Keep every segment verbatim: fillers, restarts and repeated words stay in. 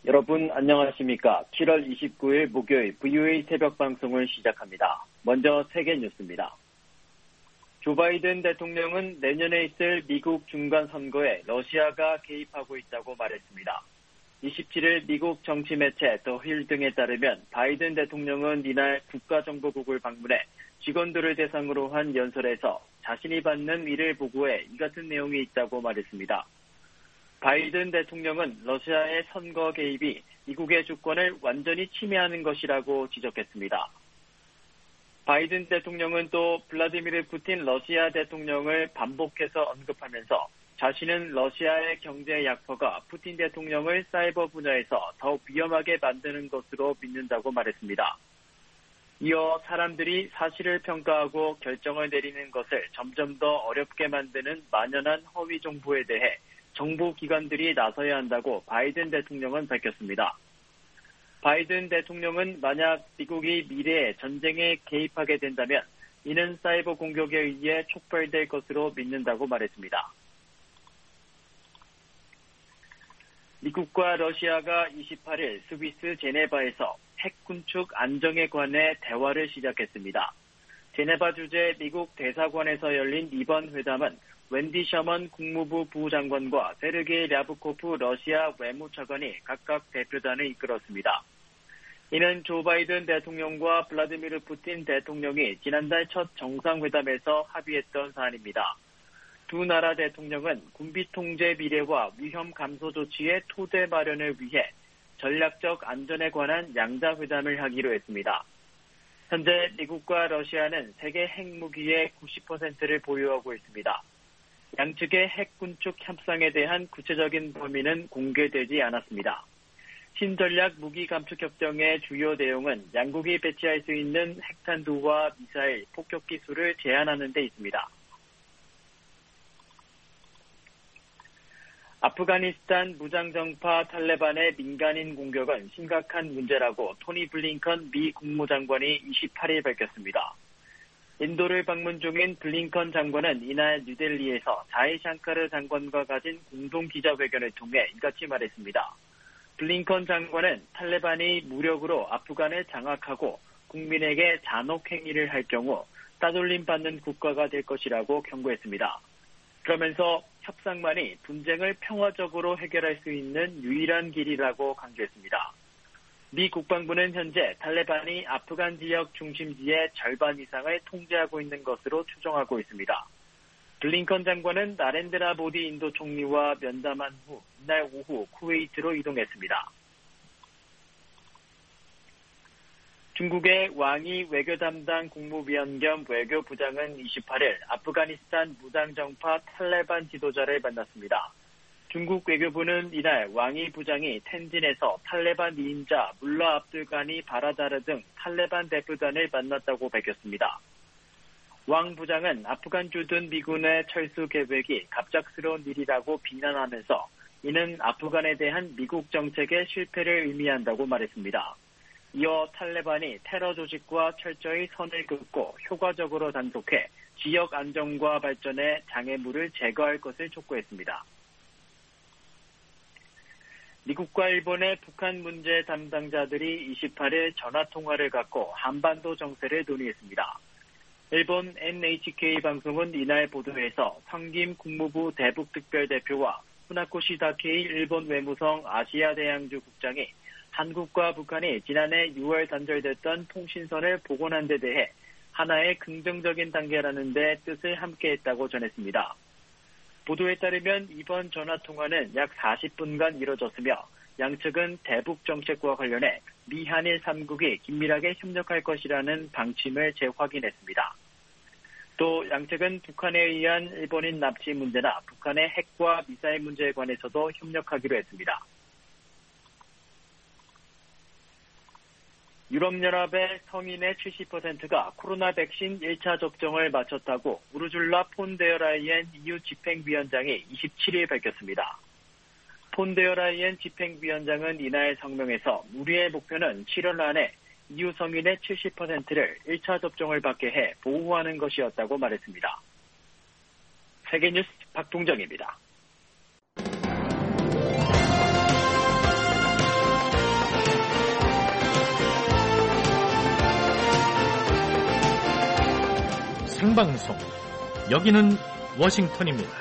여러분 안녕하십니까? 칠월 이십구일 목요일 브이오에이 새벽 방송을 시작합니다. 먼저 세계 뉴스입니다. 조 바이든 대통령은 내년에 있을 미국 중간 선거에 러시아가 개입하고 있다고 말했습니다. 이십칠일 미국 정치 매체 더 힐 등에 따르면 바이든 대통령은 이날 국가정보국을 방문해 직원들을 대상으로 한 연설에서 자신이 받는 일을 보고해 이 같은 내용이 있다고 말했습니다. 바이든 대통령은 러시아의 선거 개입이 미국의 주권을 완전히 침해하는 것이라고 지적했습니다. 바이든 대통령은 또 블라디미르 푸틴 러시아 대통령을 반복해서 언급하면서 자신은 러시아의 경제 약포가 푸틴 대통령을 사이버 분야에서 더욱 위험하게 만드는 것으로 믿는다고 말했습니다. 이어 사람들이 사실을 평가하고 결정을 내리는 것을 점점 더 어렵게 만드는 만연한 허위 정보에 대해 정부 기관들이 나서야 한다고 바이든 대통령은 밝혔습니다. 바이든 대통령은 만약 미국이 미래에 전쟁에 개입하게 된다면 이는 사이버 공격에 의해 촉발될 것으로 믿는다고 말했습니다. 미국과 러시아가 이십팔일 스위스 제네바에서 핵 군축 안정에 관해 대화를 시작했습니다. 제네바 주재 미국 대사관에서 열린 이번 회담은 웬디 셔먼 국무부 부장관과 세르게이 랴브코프 러시아 외무차관이 각각 대표단을 이끌었습니다. 이는 조 바이든 대통령과 블라디미르 푸틴 대통령이 지난달 첫 정상회담에서 합의했던 사안입니다. 두 나라 대통령은 군비 통제 미래와 위험 감소 조치의 토대 마련을 위해 전략적 안전에 관한 양자회담을 하기로 했습니다. 현재 미국과 러시아는 세계 핵무기의 구십 퍼센트를 보유하고 있습니다. 양측의 핵 군축 협상에 대한 구체적인 범위는 공개되지 않았습니다. 신전략 무기 감축 협정의 주요 내용은 양국이 배치할 수 있는 핵탄두와 미사일, 폭격 기술을 제한하는 데 있습니다. 아프가니스탄 무장정파 탈레반의 민간인 공격은 심각한 문제라고 토니 블링컨 미 국무장관이 이십팔일 밝혔습니다. 인도를 방문 중인 블링컨 장관은 이날 뉴델리에서 자이샹카르 장관과 가진 공동 기자회견을 통해 이같이 말했습니다. 블링컨 장관은 탈레반이 무력으로 아프간을 장악하고 국민에게 잔혹 행위를 할 경우 따돌림 받는 국가가 될 것이라고 경고했습니다. 그러면서 협상만이 분쟁을 평화적으로 해결할 수 있는 유일한 길이라고 강조했습니다. 미 국방부는 현재 탈레반이 아프간 지역 중심지의 절반 이상을 통제하고 있는 것으로 추정하고 있습니다. 블링컨 장관은 나렌드라 모디 인도 총리와 면담한 후 이날 오후 쿠웨이트로 이동했습니다. 중국의 왕이 외교 담당 국무위원 겸 외교부장은 이십팔일 아프가니스탄 무장정파 탈레반 지도자를 만났습니다. 중국 외교부는 이날 왕이 부장이 텐진에서 탈레반 이인자 물라 압둘가니 바라다르 등 탈레반 대표단을 만났다고 밝혔습니다. 왕 부장은 아프간 주둔 미군의 철수 계획이 갑작스러운 일이라고 비난하면서 이는 아프간에 대한 미국 정책의 실패를 의미한다고 말했습니다. 이어 탈레반이 테러 조직과 철저히 선을 긋고 효과적으로 단속해 지역 안정과 발전에 장애물을 제거할 것을 촉구했습니다. 미국과 일본의 북한 문제 담당자들이 이십팔일 전화통화를 갖고 한반도 정세를 논의했습니다. 일본 엔에이치케이 방송은 이날 보도에서 황김 국무부 대북특별대표와 후나코시 다케이 일본 외무성 아시아대양주 국장이 한국과 북한이 지난해 유월 단절됐던 통신선을 복원한 데 대해 하나의 긍정적인 단계라는 데 뜻을 함께했다고 전했습니다. 보도에 따르면 이번 전화통화는 약 사십 분간 이뤄졌으며 양측은 대북 정책과 관련해 미한일 삼국이 긴밀하게 협력할 것이라는 방침을 재확인했습니다. 또 양측은 북한에 의한 일본인 납치 문제나 북한의 핵과 미사일 문제에 관해서도 협력하기로 했습니다. 유럽연합의 성인의 칠십 퍼센트가 코로나 백신 일 차 접종을 마쳤다고 우르줄라 폰 데어 라이엔 이유 집행위원장이 이십칠일 밝혔습니다. 폰 데어 라이엔 집행위원장은 이날 성명에서 우리의 목표는 칠월 안에 이유 성인의 칠십 퍼센트를 일 차 접종을 받게 해 보호하는 것이었다고 말했습니다. 세계뉴스 박동정입니다. 생방송. 여기는 워싱턴입니다.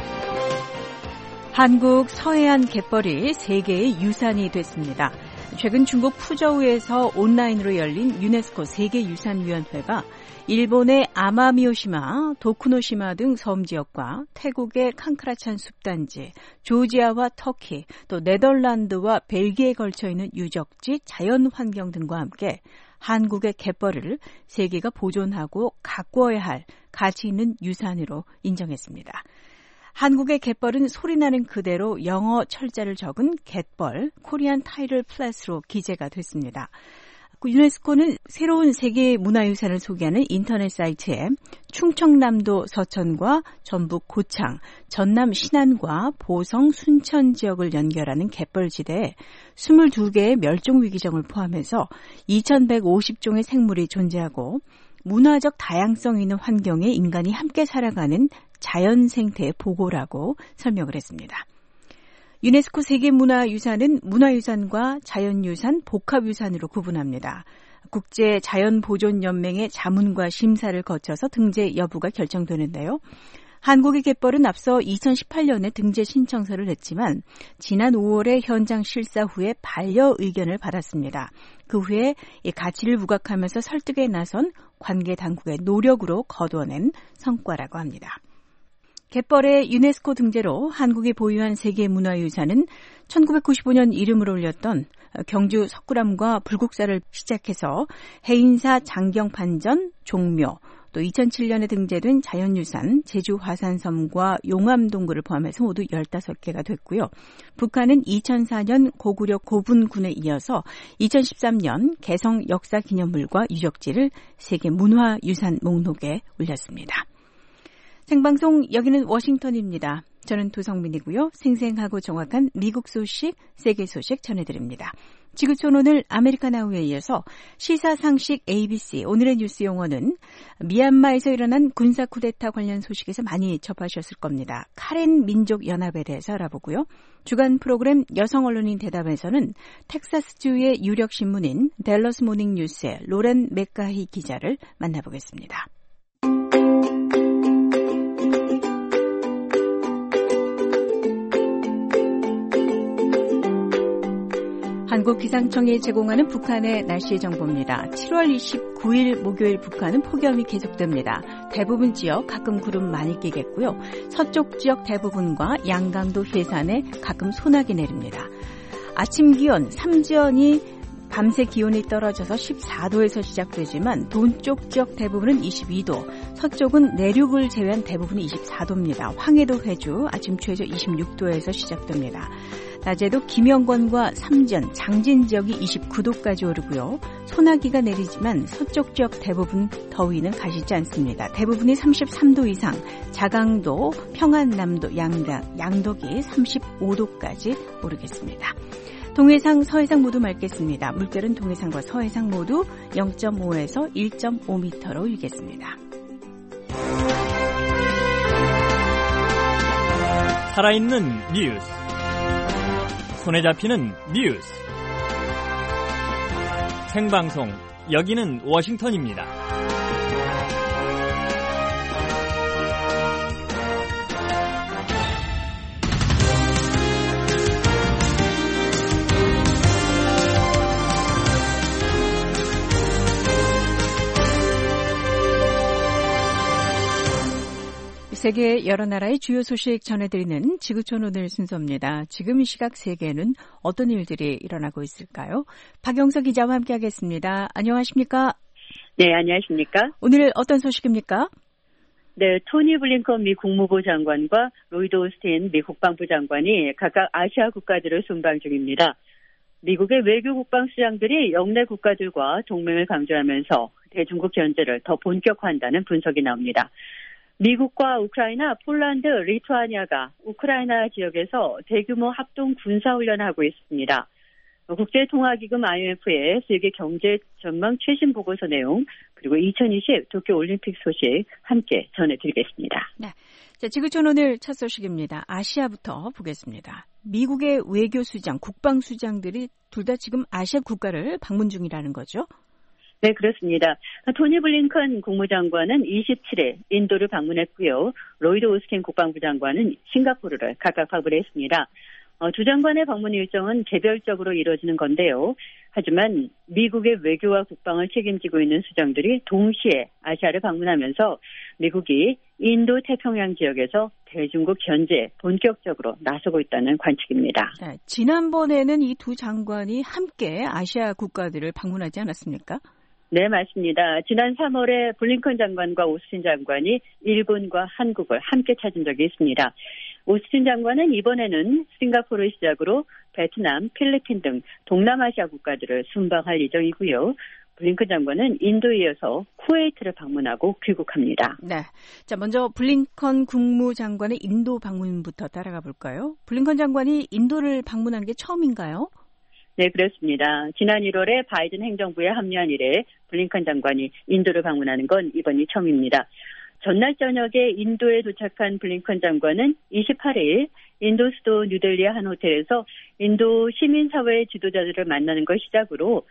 한국 서해안 갯벌이 세계의 유산이 됐습니다. 최근 중국 푸저우에서 온라인으로 열린 유네스코 세계유산위원회가 일본의 아마미오시마, 도쿠노시마 등 섬지역과 태국의 칸크라찬 숲단지, 조지아와 터키, 또 네덜란드와 벨기에에 걸쳐있는 유적지, 자연환경 등과 함께 한국의 갯벌을 세계가 보존하고 가꾸어야 할 가치 있는 유산으로 인정했습니다. 한국의 갯벌은 소리나는 그대로 영어 철자를 적은 갯벌, 코리안 타이틀 플랫으로 기재가 됐습니다. 유네스코는 새로운 세계 문화유산을 소개하는 인터넷 사이트에 충청남도 서천과 전북 고창, 전남 신안과 보성 순천 지역을 연결하는 갯벌지대에 이십이 개의 멸종위기종을 포함해서 이천백오십 종의 생물이 존재하고 문화적 다양성 있는 환경에 인간이 함께 살아가는 자연 생태의 보고라고 설명을 했습니다. 유네스코 세계문화유산은 문화유산과 자연유산, 복합유산으로 구분합니다. 국제자연보존연맹의 자문과 심사를 거쳐서 등재 여부가 결정되는데요. 한국의 갯벌은 앞서 이천십팔 년에 등재 신청서를 냈지만 지난 오월에 현장 실사 후에 반려 의견을 받았습니다. 그 후에 이 가치를 부각하면서 설득에 나선 관계 당국의 노력으로 거둬낸 성과라고 합니다. 갯벌의 유네스코 등재로 한국이 보유한 세계문화유산은 천구백구십오 년 이름을 올렸던 경주 석굴암과 불국사를 시작해서 해인사 장경판전, 종묘, 또 이천칠 년에 등재된 자연유산 제주 화산섬과 용암동굴을 포함해서 모두 열다섯 개가 됐고요. 북한은 이천사 년 고구려 고분군에 이어서 이천십삼 년 개성 역사기념물과 유적지를 세계문화유산 목록에 올렸습니다. 생방송 여기는 워싱턴입니다. 저는 도성민이고요. 생생하고 정확한 미국 소식, 세계 소식 전해드립니다. 지구촌 오늘 아메리카나우에 이어서 시사상식 에이비씨 오늘의 뉴스 용어는 미얀마에서 일어난 군사 쿠데타 관련 소식에서 많이 접하셨을 겁니다. 카렌 민족연합에 대해서 알아보고요. 주간 프로그램 여성 언론인 대담에서는 텍사스주의 유력 신문인 댈러스 모닝 뉴스의 로렌 맥가히 기자를 만나보겠습니다. 한국기상청이 제공하는 북한의 날씨 정보입니다. 칠월 이십구일 목요일 북한은 폭염이 계속됩니다. 대부분 지역 가끔 구름 많이 끼겠고요. 서쪽 지역 대부분과 양강도 해산에 가끔 소나기 내립니다. 아침 기온 삼지연이 밤새 기온이 떨어져서 십사 도에서 시작되지만 동쪽 지역 대부분은 이십이 도, 서쪽은 내륙을 제외한 대부분이 이십사 도입니다. 황해도 회주 아침 최저 이십육 도에서 시작됩니다. 낮에도 김영권과 삼전, 장진 지역이 이십구 도까지 오르고요. 소나기가 내리지만 서쪽 지역 대부분 더위는 가시지 않습니다. 대부분이 삼십삼 도 이상, 자강도, 평안남도, 양당, 양덕이 삼십오 도까지 오르겠습니다. 동해상, 서해상 모두 맑겠습니다. 물결은 동해상과 서해상 모두 영 점 오에서 일 점 오 미터로 일겠습니다. 살아있는 뉴스, 손에 잡히는 뉴스, 생방송 여기는 워싱턴입니다. 세계 여러 나라의 주요 소식 전해드리는 지구촌 오늘 순서입니다. 지금 이 시각 세계에는 어떤 일들이 일어나고 있을까요? 박영석 기자와 함께하겠습니다. 안녕하십니까? 네, 안녕하십니까? 오늘 어떤 소식입니까? 네, 토니 블링컨 미 국무부 장관과 로이드 오스틴 미 국방부 장관이 각각 아시아 국가들을 순방 중입니다. 미국의 외교 국방수장들이 영내 국가들과 동맹을 강조하면서 대중국 견제를 더 본격화한다는 분석이 나옵니다. 미국과 우크라이나, 폴란드, 리투아니아가 우크라이나 지역에서 대규모 합동 군사훈련을 하고 있습니다. 국제통화기금 아이엠에프의 세계 경제 전망 최신 보고서 내용, 그리고 이천이십 도쿄올림픽 소식 함께 전해드리겠습니다. 네, 자, 지구촌 오늘 첫 소식입니다. 아시아부터 보겠습니다. 미국의 외교수장, 국방수장들이 둘 다 지금 아시아 국가를 방문 중이라는 거죠? 네, 그렇습니다. 토니 블링컨 국무장관은 이십칠일 인도를 방문했고요. 로이드 오스틴 국방부 장관은 싱가포르를 각각 방문했습니다. 어, 두 장관의 방문 일정은 개별적으로 이루어지는 건데요. 하지만 미국의 외교와 국방을 책임지고 있는 수장들이 동시에 아시아를 방문하면서 미국이 인도 태평양 지역에서 대중국 견제에 본격적으로 나서고 있다는 관측입니다. 네, 지난번에는 이 두 장관이 함께 아시아 국가들을 방문하지 않았습니까? 네, 맞습니다. 지난 삼월에 블링컨 장관과 오스틴 장관이 일본과 한국을 함께 찾은 적이 있습니다. 오스틴 장관은 이번에는 싱가포르를 시작으로 베트남, 필리핀 등 동남아시아 국가들을 순방할 예정이고요. 블링컨 장관은 인도에 이어서 쿠웨이트를 방문하고 귀국합니다. 네, 자 먼저 블링컨 국무장관의 인도 방문부터 따라가 볼까요? 블링컨 장관이 인도를 방문한 게 처음인가요? 네, 그렇습니다. 지난 일월에 바이든 행정부에 합류한 이래 블링컨 장관이 인도를 방문하는 건 이번이 처음입니다. 전날 저녁에 인도에 도착한 블링컨 장관은 이십팔일 인도 수도 뉴델리의 한 호텔에서 인도 시민사회 지도자들을 만나는 걸 시작으로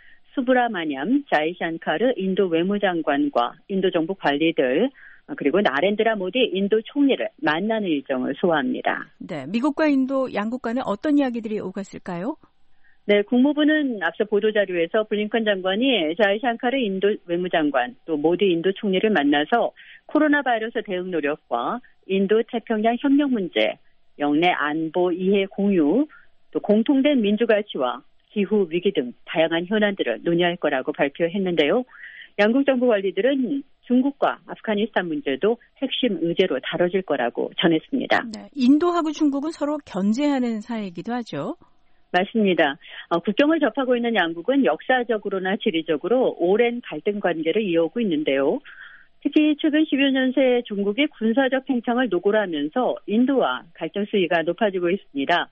수브라마냠 자이샹카르 인도 외무장관과 인도 정부 관리들 그리고 나렌드라 모디 인도 총리를 만나는 일정을 소화합니다. 네, 미국과 인도 양국 간에 어떤 이야기들이 오갔을까요? 네, 국무부는 앞서 보도자료에서 블링컨 장관이 자이샹카르 인도 외무장관 또 모디 인도 총리를 만나서 코로나 바이러스 대응 노력과 인도 태평양 협력 문제, 영내 안보 이해 공유, 또 공통된 민주가치와 기후 위기 등 다양한 현안들을 논의할 거라고 발표했는데요. 양국 정부 관리들은 중국과 아프가니스탄 문제도 핵심 의제로 다뤄질 거라고 전했습니다. 네, 인도하고 중국은 서로 견제하는 사이이기도 하죠. 맞습니다. 어, 국경을 접하고 있는 양국은 역사적으로나 지리적으로 오랜 갈등 관계를 이어오고 있는데요. 특히 최근 십여 년 새 중국이 군사적 팽창을 노골 하면서 인도와 갈등 수위가 높아지고 있습니다.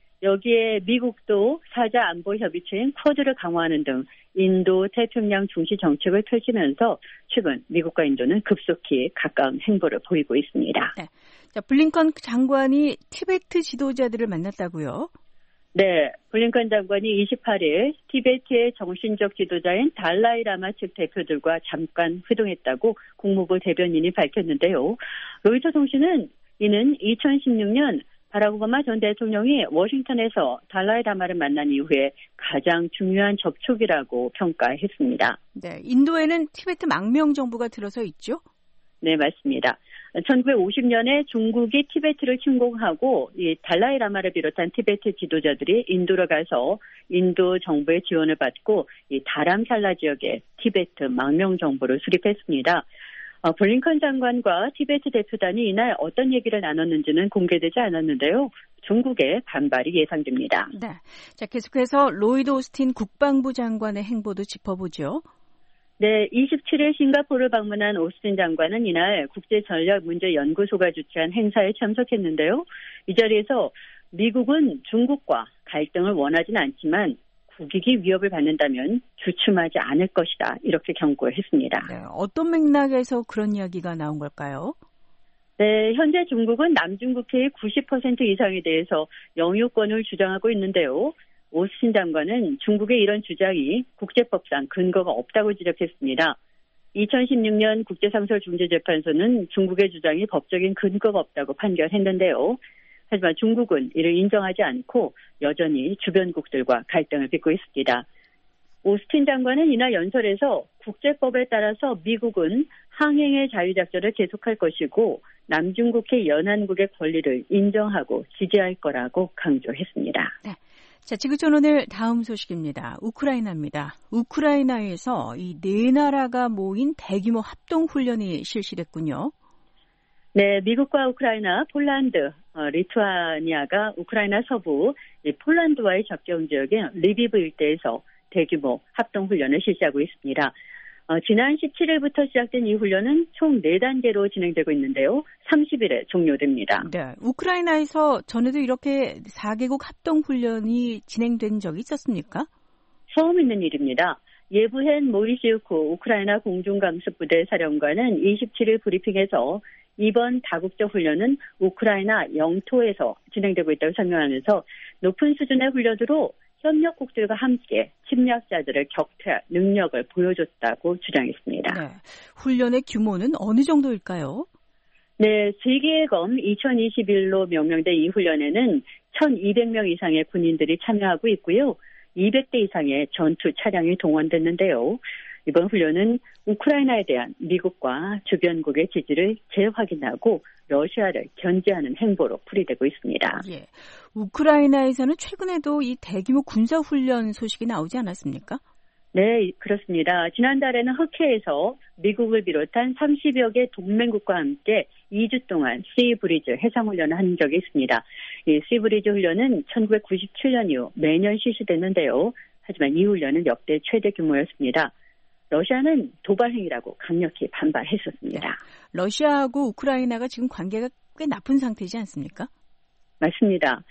여기에 미국도 사자 안보 협의체인 쿼드를 강화하는 등 인도 태평양 중시 정책을 펼치면서 최근 미국과 인도는 급속히 가까운 행보를 보이고 있습니다. 네. 자, 블링컨 장관이 티베트 지도자들을 만났다고요? 네, 블링컨 장관이 이십팔일 티베트의 정신적 지도자인 달라이 라마 측 대표들과 잠깐 회동했다고 국무부 대변인이 밝혔는데요. 로이터 통신은 이는 이천십육년 바락 오바마 전 대통령이 워싱턴에서 달라이 라마를 만난 이후에 가장 중요한 접촉이라고 평가했습니다. 네, 인도에는 티베트 망명 정부가 들어서 있죠? 네, 맞습니다. 천구백오십년에 중국이 티베트를 침공하고 이 달라이 라마를 비롯한 티베트 지도자들이 인도로 가서 인도 정부의 지원을 받고 이 다람살라 지역에 티베트 망명 정부를 수립했습니다. 어, 블링컨 장관과 티베트 대표단이 이날 어떤 얘기를 나눴는지는 공개되지 않았는데요. 중국의 반발이 예상됩니다. 네, 자 계속해서 로이드 오스틴 국방부 장관의 행보도 짚어보죠. 네, 이십칠일 싱가포르를 방문한 오스틴 장관은 이날 국제전략문제연구소가 주최한 행사에 참석했는데요. 이 자리에서 미국은 중국과 갈등을 원하진 않지만 국익이 위협을 받는다면 주춤하지 않을 것이다. 이렇게 경고했습니다. 네, 어떤 맥락에서 그런 이야기가 나온 걸까요? 네, 현재 중국은 남중국해의 구십 퍼센트 이상에 대해서 영유권을 주장하고 있는데요. 오스틴 장관은 중국의 이런 주장이 국제법상 근거가 없다고 지적했습니다. 이천십육년 국제상설중재재판소는 중국의 주장이 법적인 근거가 없다고 판결했는데요. 하지만 중국은 이를 인정하지 않고 여전히 주변국들과 갈등을 빚고 있습니다. 오스틴 장관은 이날 연설에서 국제법에 따라서 미국은 항행의 자유작전을 계속할 것이고 남중국해 연안국의 권리를 인정하고 지지할 거라고 강조했습니다. 네. 자, 지구촌 오늘 다음 소식입니다. 우크라이나입니다. 우크라이나에서 이 네 나라가 모인 대규모 합동훈련이 실시됐군요. 네, 미국과 우크라이나, 폴란드, 어, 리투아니아가 우크라이나 서부 폴란드와의 접경 지역인 리비브 일대에서 대규모 합동훈련을 실시하고 있습니다. 어, 지난 십칠일부터 시작된 이 훈련은 총 네 단계로 진행되고 있는데요. 삼십일에 종료됩니다. 네, 우크라이나에서 전에도 이렇게 사 개국 합동훈련이 진행된 적이 있었습니까? 처음 있는 일입니다. 예부헨 모리시우코 우크라이나 공중감습부대 사령관은 이십칠일 브리핑에서 이번 다국적 훈련은 우크라이나 영토에서 진행되고 있다고 설명하면서 높은 수준의 훈련으로 협력국들과 함께 침략자들을 격퇴할 능력을 보여줬다고 주장했습니다. 네. 훈련의 규모는 어느 정도일까요? 네, 세계검 이천이십일로 명명된 이 훈련에는 천이백 명 이상의 군인들이 참여하고 있고요. 이백 대 이상의 전투 차량이 동원됐는데요. 이번 훈련은 우크라이나에 대한 미국과 주변국의 지지를 재확인하고 러시아를 견제하는 행보로 풀이되고 있습니다. 예, 우크라이나에서는 최근에도 이 대규모 군사훈련 소식이 나오지 않았습니까? 네, 그렇습니다. 지난달에는 흑해에서 미국을 비롯한 삼십여 개 동맹국과 함께 이 주 동안 시브리즈 해상훈련을 한 적이 있습니다. 이 시브리즈 훈련은 천구백구십칠 년 이후 매년 실시됐는데요. 하지만 이 훈련은 역대 최대 규모였습니다. 러시아는 도발 행위라고 강력히 반발했었습니다. 네. 러시아하고 우크라이나가 지금 관계가 꽤 나쁜 상태이지 않습니까? 맞습니다.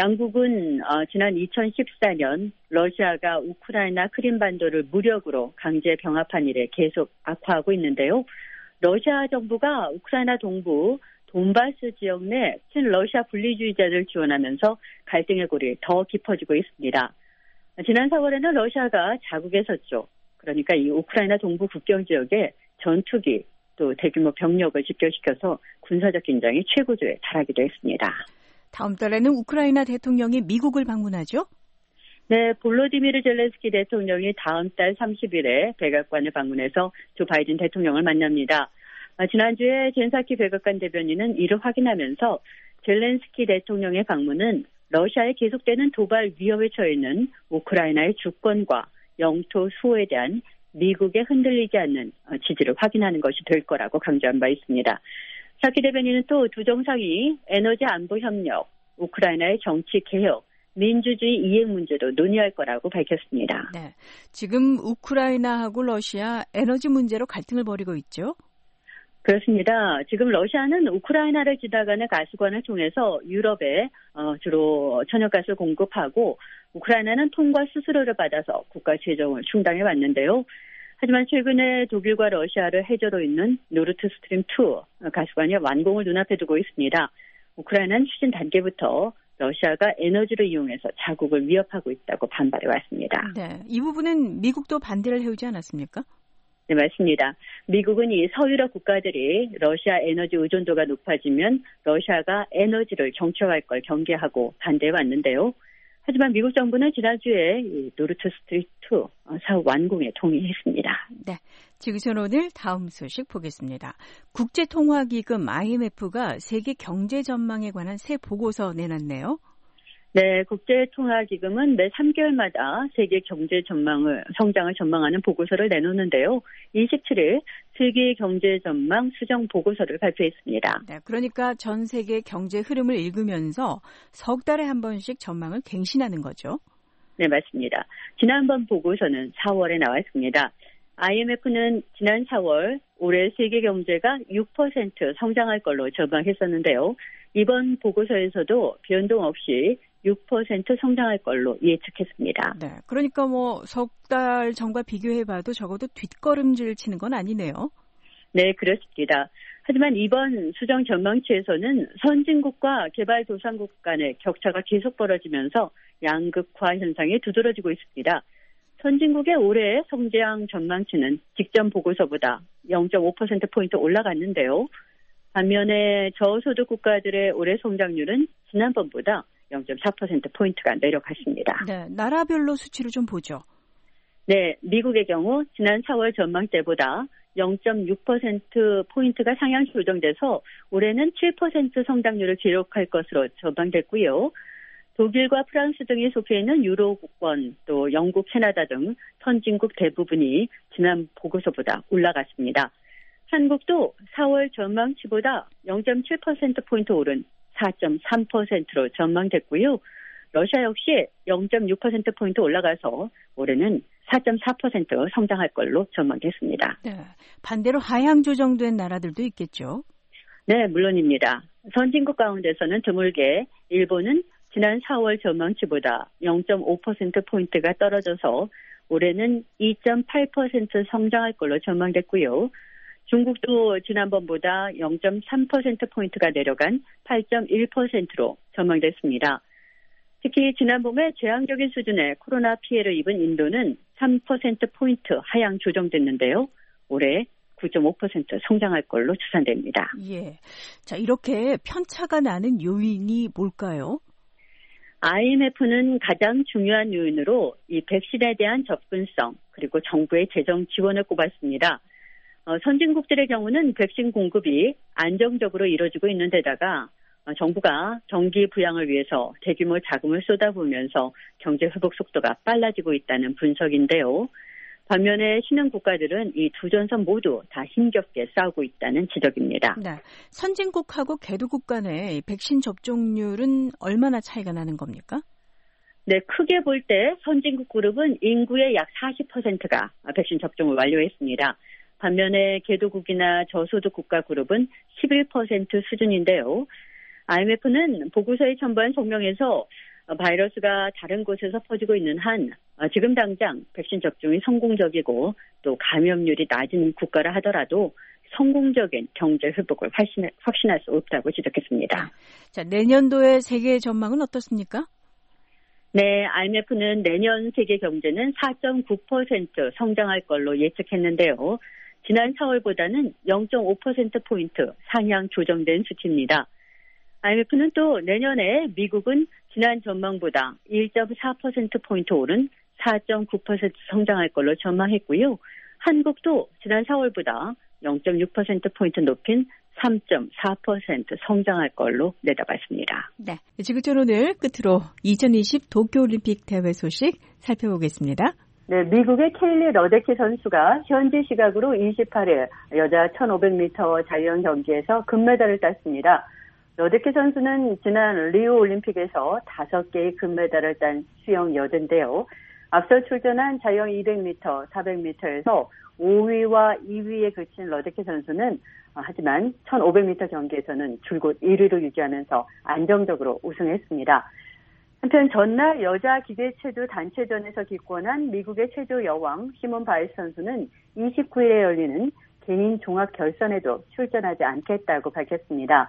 양국은 어, 지난 이천십사 년 러시아가 우크라이나 크림반도를 무력으로 강제 병합한 이래 계속 악화하고 있는데요. 러시아 정부가 우크라이나 동부 돈바스 지역 내 친러시아 분리주의자들을 지원하면서 갈등의 골이 더 깊어지고 있습니다. 지난 사월에는 러시아가 자국의 서쪽, 그러니까 이 우크라이나 동부 국경 지역에 전투기 또 대규모 병력을 집결시켜서 군사적 긴장이 최고조에 달하기도 했습니다. 다음 달에는 우크라이나 대통령이 미국을 방문하죠? 네, 볼로디미르 젤렌스키 대통령이 다음 달 삼십 일에 백악관을 방문해서 조 바이든 대통령을 만납니다. 지난주에 젠사키 백악관 대변인은 이를 확인하면서 젤렌스키 대통령의 방문은 러시아의 계속되는 도발 위협에 처해 있는 우크라이나의 주권과 영토 수호에 대한 미국의 흔들리지 않는 지지를 확인하는 것이 될 거라고 강조한 바 있습니다. 사키 대변인은 또 두 정상이 에너지 안보 협력, 우크라이나의 정치 개혁, 민주주의 이행 문제도 논의할 거라고 밝혔습니다. 네, 지금 우크라이나하고 러시아 에너지 문제로 갈등을 벌이고 있죠? 그렇습니다. 지금 러시아는 우크라이나를 지나가는 가스관을 통해서 유럽에 어, 주로 천연가스를 공급하고 우크라이나는 통과 수수료를 받아서 국가 재정을 충당해 왔는데요. 하지만 최근에 독일과 러시아를 해저로 잇는 노르트 스트림 투 가스관이 완공을 눈앞에 두고 있습니다. 우크라이나는 추진 단계부터 러시아가 에너지를 이용해서 자국을 위협하고 있다고 반발해 왔습니다. 네, 이 부분은 미국도 반대를 해오지 않았습니까? 네, 맞습니다. 미국은 이 서유럽 국가들이 러시아 에너지 의존도가 높아지면 러시아가 에너지를 정체화할 걸 경계하고 반대해 왔는데요. 하지만 미국 정부는 지난주에 이 노르트 스트림 투 사업 완공에 동의했습니다. 네, 지구촌 오늘 다음 소식 보겠습니다. 국제통화기금 아이엠에프가 세계 경제 전망에 관한 새 보고서 내놨네요. 네, 국제통화기금은 매 삼 개월마다 세계 경제 전망을, 성장을 전망하는 보고서를 내놓는데요. 이십칠 일 세계 경제 전망 수정 보고서를 발표했습니다. 네, 그러니까 전 세계 경제 흐름을 읽으면서 석 달에 한 번씩 전망을 갱신하는 거죠. 네, 맞습니다. 지난번 보고서는 사월에 나왔습니다. 아이엠에프는 지난 사월 올해 세계 경제가 육 퍼센트 성장할 걸로 전망했었는데요. 이번 보고서에서도 변동 없이 육 퍼센트 성장할 걸로 예측했습니다. 네, 그러니까 뭐 석 달 전과 비교해봐도 적어도 뒷걸음질 치는 건 아니네요. 네, 그렇습니다. 하지만 이번 수정 전망치에서는 선진국과 개발도상국 간의 격차가 계속 벌어지면서 양극화 현상이 두드러지고 있습니다. 선진국의 올해 성장 전망치는 직전 보고서보다 영 점 오 퍼센트 포인트 올라갔는데요. 반면에 저소득 국가들의 올해 성장률은 지난번보다 영 점 사 퍼센트 포인트가 내려갔습니다. 네, 나라별로 수치를 좀 보죠. 네, 미국의 경우 지난 사월 전망 때보다 영 점 육 퍼센트 포인트가 상향 조정돼서 올해는 칠 퍼센트 성장률을 기록할 것으로 전망됐고요. 독일과 프랑스 등이 속해 있는 유로국권, 또 영국, 캐나다 등 선진국 대부분이 지난 보고서보다 올라갔습니다. 한국도 사월 전망치보다 영 점 칠 퍼센트 포인트 오른 사 점 삼 퍼센트로 전망됐고요. 러시아 역시 영 점 육 퍼센트 포인트 올라가서 올해는 사 점 사 퍼센트 성장할 걸로 전망했습니다. 네, 반대로 하향 조정된 나라들도 있겠죠? 네, 물론입니다. 선진국 가운데서는 드물게 일본은 지난 사월 전망치보다 영 점 오 퍼센트 포인트가 떨어져서 올해는 이 점 팔 퍼센트 성장할 걸로 전망됐고요. 중국도 지난번보다 영 점 삼 퍼센트 포인트가 내려간 팔 점 일 퍼센트로 전망됐습니다. 특히 지난 봄에 재앙적인 수준의 코로나 피해를 입은 인도는 삼 퍼센트 포인트 하향 조정됐는데요. 올해 구 점 오 퍼센트 성장할 걸로 추산됩니다. 예. 자, 이렇게 편차가 나는 요인이 뭘까요? 아이엠에프는 가장 중요한 요인으로 이 백신에 대한 접근성 그리고 정부의 재정 지원을 꼽았습니다. 어, 선진국들의 경우는 백신 공급이 안정적으로 이루어지고 있는 데다가 어, 정부가 경기 부양을 위해서 대규모 자금을 쏟아부으면서 경제 회복 속도가 빨라지고 있다는 분석인데요. 반면에 신흥 국가들은 이 두 전선 모두 다 힘겹게 싸우고 있다는 지적입니다. 네. 선진국하고 개도국 간의 백신 접종률은 얼마나 차이가 나는 겁니까? 네, 크게 볼 때 선진국 그룹은 인구의 약 사십 퍼센트가 백신 접종을 완료했습니다. 반면에 개도국이나 저소득 국가 그룹은 십일 퍼센트 수준인데요. 아이엠에프는 보고서에 첨부한 성명에서 바이러스가 다른 곳에서 퍼지고 있는 한 지금 당장 백신 접종이 성공적이고 또 감염률이 낮은 국가라 하더라도 성공적인 경제 회복을 확신할, 확신할 수 없다고 지적했습니다. 자, 내년도의 세계 전망은 어떻습니까? 네, 아이엠에프는 내년 세계 경제는 사 점 구 퍼센트 성장할 걸로 예측했는데요. 지난 사월보다는 영 점 오 퍼센트 포인트 상향 조정된 수치입니다. 아이엠에프는 또 내년에 미국은 지난 전망보다 일 점 사 퍼센트 포인트 오른 사 점 구 퍼센트 성장할 걸로 전망했고요. 한국도 지난 사월보다 영 점 육 퍼센트 포인트 높인 삼 점 사 퍼센트 성장할 걸로 내다봤습니다. 네, 지구촌 오늘 끝으로 이천이십 도쿄올림픽 대회 소식 살펴보겠습니다. 네, 미국의 케일리 러데키 선수가 현지 시각으로 이십팔 일 여자 천오백 미터 자유형 경기에서 금메달을 땄습니다. 러데키 선수는 지난 리우 올림픽에서 다섯 개의 금메달을 딴 수영 여대인데요. 앞서 출전한 자유형 이백 미터, 사백 미터에서 오 위와 이 위에 그친 러데키 선수는 하지만 천오백 미터 경기에서는 줄곧 일 위를 유지하면서 안정적으로 우승했습니다. 한편 전날 여자 기계체조 단체전에서 기권한 미국의 체조 여왕 시몬 바이스 선수는 이십구 일에 열리는 개인 종합 결선에도 출전하지 않겠다고 밝혔습니다.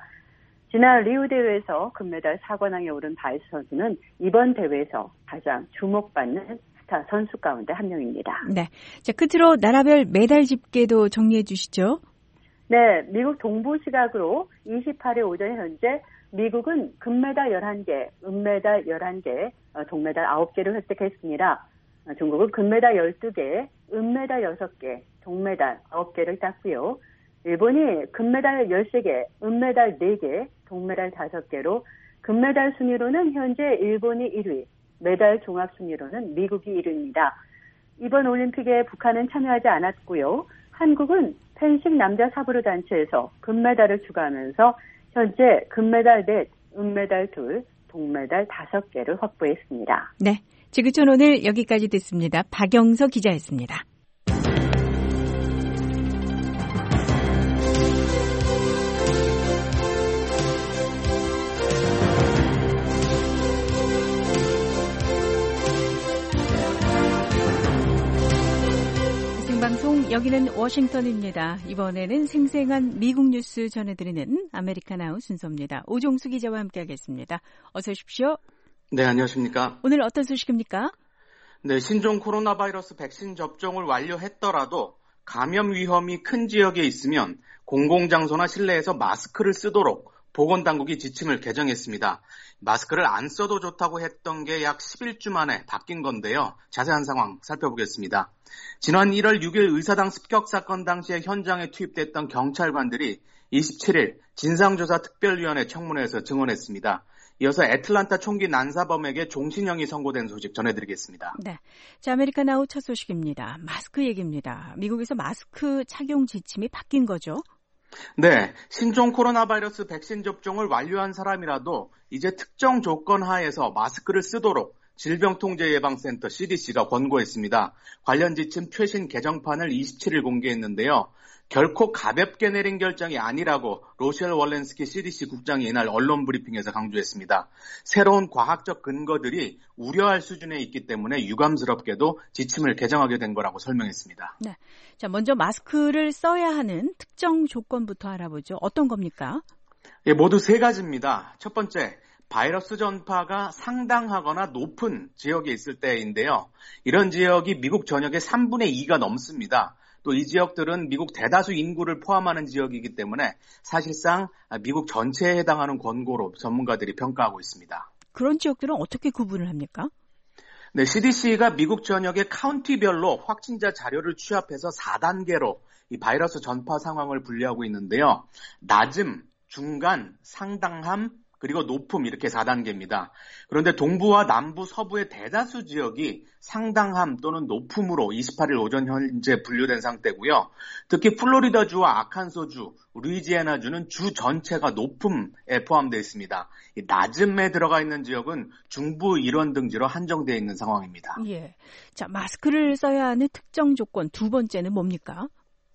지난 리우 대회에서 금메달 사 관왕에 오른 바이스 선수는 이번 대회에서 가장 주목받는 스타 선수 가운데 한 명입니다. 네, 자 끝으로 나라별 메달 집계도 정리해 주시죠. 네, 미국 동부 시각으로 이십팔 일 오전 현재 미국은 금메달 열한 개, 은메달 열한 개, 동메달 아홉 개를 획득했습니다. 중국은 금메달 열두 개, 은메달 여섯 개, 동메달 아홉 개를 땄고요. 일본이 금메달 열세 개, 은메달 네 개, 동메달 다섯 개로 금메달 순위로는 현재 일본이 일 위, 메달 종합 순위로는 미국이 일 위입니다. 이번 올림픽에 북한은 참여하지 않았고요. 한국은 펜싱 남자 사브르 단체에서 금메달을 추가하면서 현재 금메달 넷, 은메달 둘, 동메달 다섯 개를 확보했습니다. 네, 지구촌 오늘 여기까지 듣습니다. 박영서 기자였습니다. 방송 여기는 워싱턴입니다. 이번에는 생생한 미국 뉴스 전해드리는 아메리카나우 순서입니다. 오종수 기자와 함께하겠습니다. 어서 오십시오. 네, 안녕하십니까. 오늘 어떤 소식입니까? 네, 신종 코로나 바이러스 백신 접종을 완료했더라도 감염 위험이 큰 지역에 있으면 공공장소나 실내에서 마스크를 쓰도록 보건당국이 지침을 개정했습니다. 마스크를 안 써도 좋다고 했던 게 약 십일 주 만에 바뀐 건데요. 자세한 상황 살펴보겠습니다. 지난 일월 육일 의사당 습격 사건 당시에 현장에 투입됐던 경찰관들이 이십칠 일 진상조사특별위원회 청문회에서 증언했습니다. 이어서 애틀란타 총기 난사범에게 종신형이 선고된 소식 전해드리겠습니다. 네, 자 아메리카나우 첫 소식입니다. 마스크 얘기입니다. 미국에서 마스크 착용 지침이 바뀐 거죠? 네, 신종 코로나 바이러스 백신 접종을 완료한 사람이라도 이제 특정 조건 하에서 마스크를 쓰도록 질병통제예방센터 씨디씨가 권고했습니다. 관련 지침 최신 개정판을 이십칠 일 공개했는데요. 결코 가볍게 내린 결정이 아니라고 로셸 월렌스키 씨디씨 국장이 이날 언론 브리핑에서 강조했습니다. 새로운 과학적 근거들이 우려할 수준에 있기 때문에 유감스럽게도 지침을 개정하게 된 거라고 설명했습니다. 네, 자 먼저 마스크를 써야 하는 특정 조건부터 알아보죠. 어떤 겁니까? 예, 모두 세 가지입니다. 첫 번째, 바이러스 전파가 상당하거나 높은 지역에 있을 때인데요. 이런 지역이 미국 전역의 삼분의 이가 넘습니다. 또 이 지역들은 미국 대다수 인구를 포함하는 지역이기 때문에 사실상 미국 전체에 해당하는 권고로 전문가들이 평가하고 있습니다. 그런 지역들은 어떻게 구분을 합니까? 네, 씨디씨가 미국 전역의 카운티별로 확진자 자료를 취합해서 사 단계로 이 바이러스 전파 상황을 분류하고 있는데요. 낮음, 중간, 상당함, 그리고 높음 이렇게 사 단계입니다. 그런데 동부와 남부, 서부의 대다수 지역이 상당함 또는 높음으로 이십팔 일 오전 현재 분류된 상태고요. 특히 플로리다주와 아칸소주, 루이지애나주는 주 전체가 높음에 포함되어 있습니다. 이 낮음에 들어가 있는 지역은 중부 일원 등지로 한정되어 있는 상황입니다. 예. 자, 마스크를 써야 하는 특정 조건 두 번째는 뭡니까?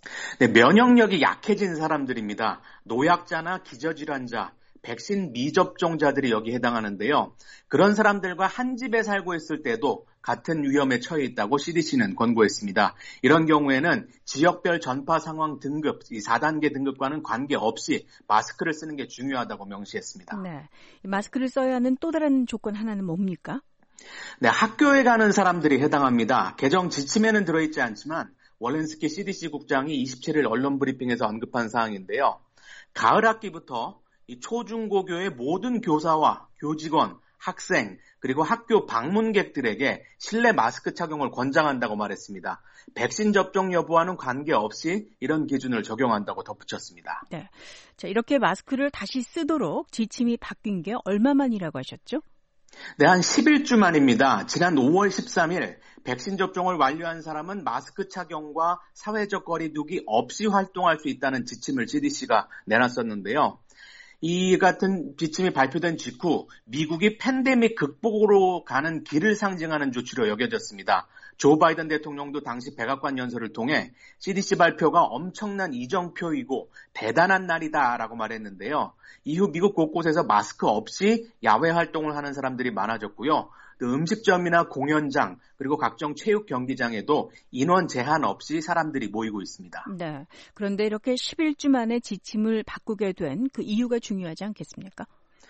네, 면역력이 약해진 사람들입니다. 노약자나 기저질환자, 백신 미접종자들이 여기 해당하는데요. 그런 사람들과 한 집에 살고 있을 때도 같은 위험에 처해 있다고 씨디씨는 권고했습니다. 이런 경우에는 지역별 전파 상황 등급, 이 사 단계 등급과는 관계없이 마스크를 쓰는 게 중요하다고 명시했습니다. 네, 마스크를 써야 하는 또 다른 조건 하나는 뭡니까? 네, 학교에 가는 사람들이 해당합니다. 개정 지침에는 들어있지 않지만 월렌스키 씨디씨 국장이 이십칠 일 언론 브리핑에서 언급한 사항인데요. 가을 학기부터 이 초중고교의 모든 교사와 교직원, 학생, 그리고 학교 방문객들에게 실내 마스크 착용을 권장한다고 말했습니다. 백신 접종 여부와는 관계없이 이런 기준을 적용한다고 덧붙였습니다. 네, 자, 이렇게 마스크를 다시 쓰도록 지침이 바뀐 게 얼마만이라고 하셨죠? 네, 한 십일 주 만입니다. 지난 오월 십삼일 백신 접종을 완료한 사람은 마스크 착용과 사회적 거리 두기 없이 활동할 수 있다는 지침을 씨디씨가 내놨었는데요. 이 같은 지침이 발표된 직후 미국이 팬데믹 극복으로 가는 길을 상징하는 조치로 여겨졌습니다. 조 바이든 대통령도 당시 백악관 연설을 통해 씨디씨 발표가 엄청난 이정표이고 대단한 날이다라고 말했는데요. 이후 미국 곳곳에서 마스크 없이 야외 활동을 하는 사람들이 많아졌고요. 또 음식점이나 공연장 그리고 각종 체육 경기장에도 인원 제한 없이 사람들이 모이고 있습니다. 네. 그런데 이렇게 십일 주 만에 지침을 바꾸게 된 그 이유가 중요하지 않겠습니까?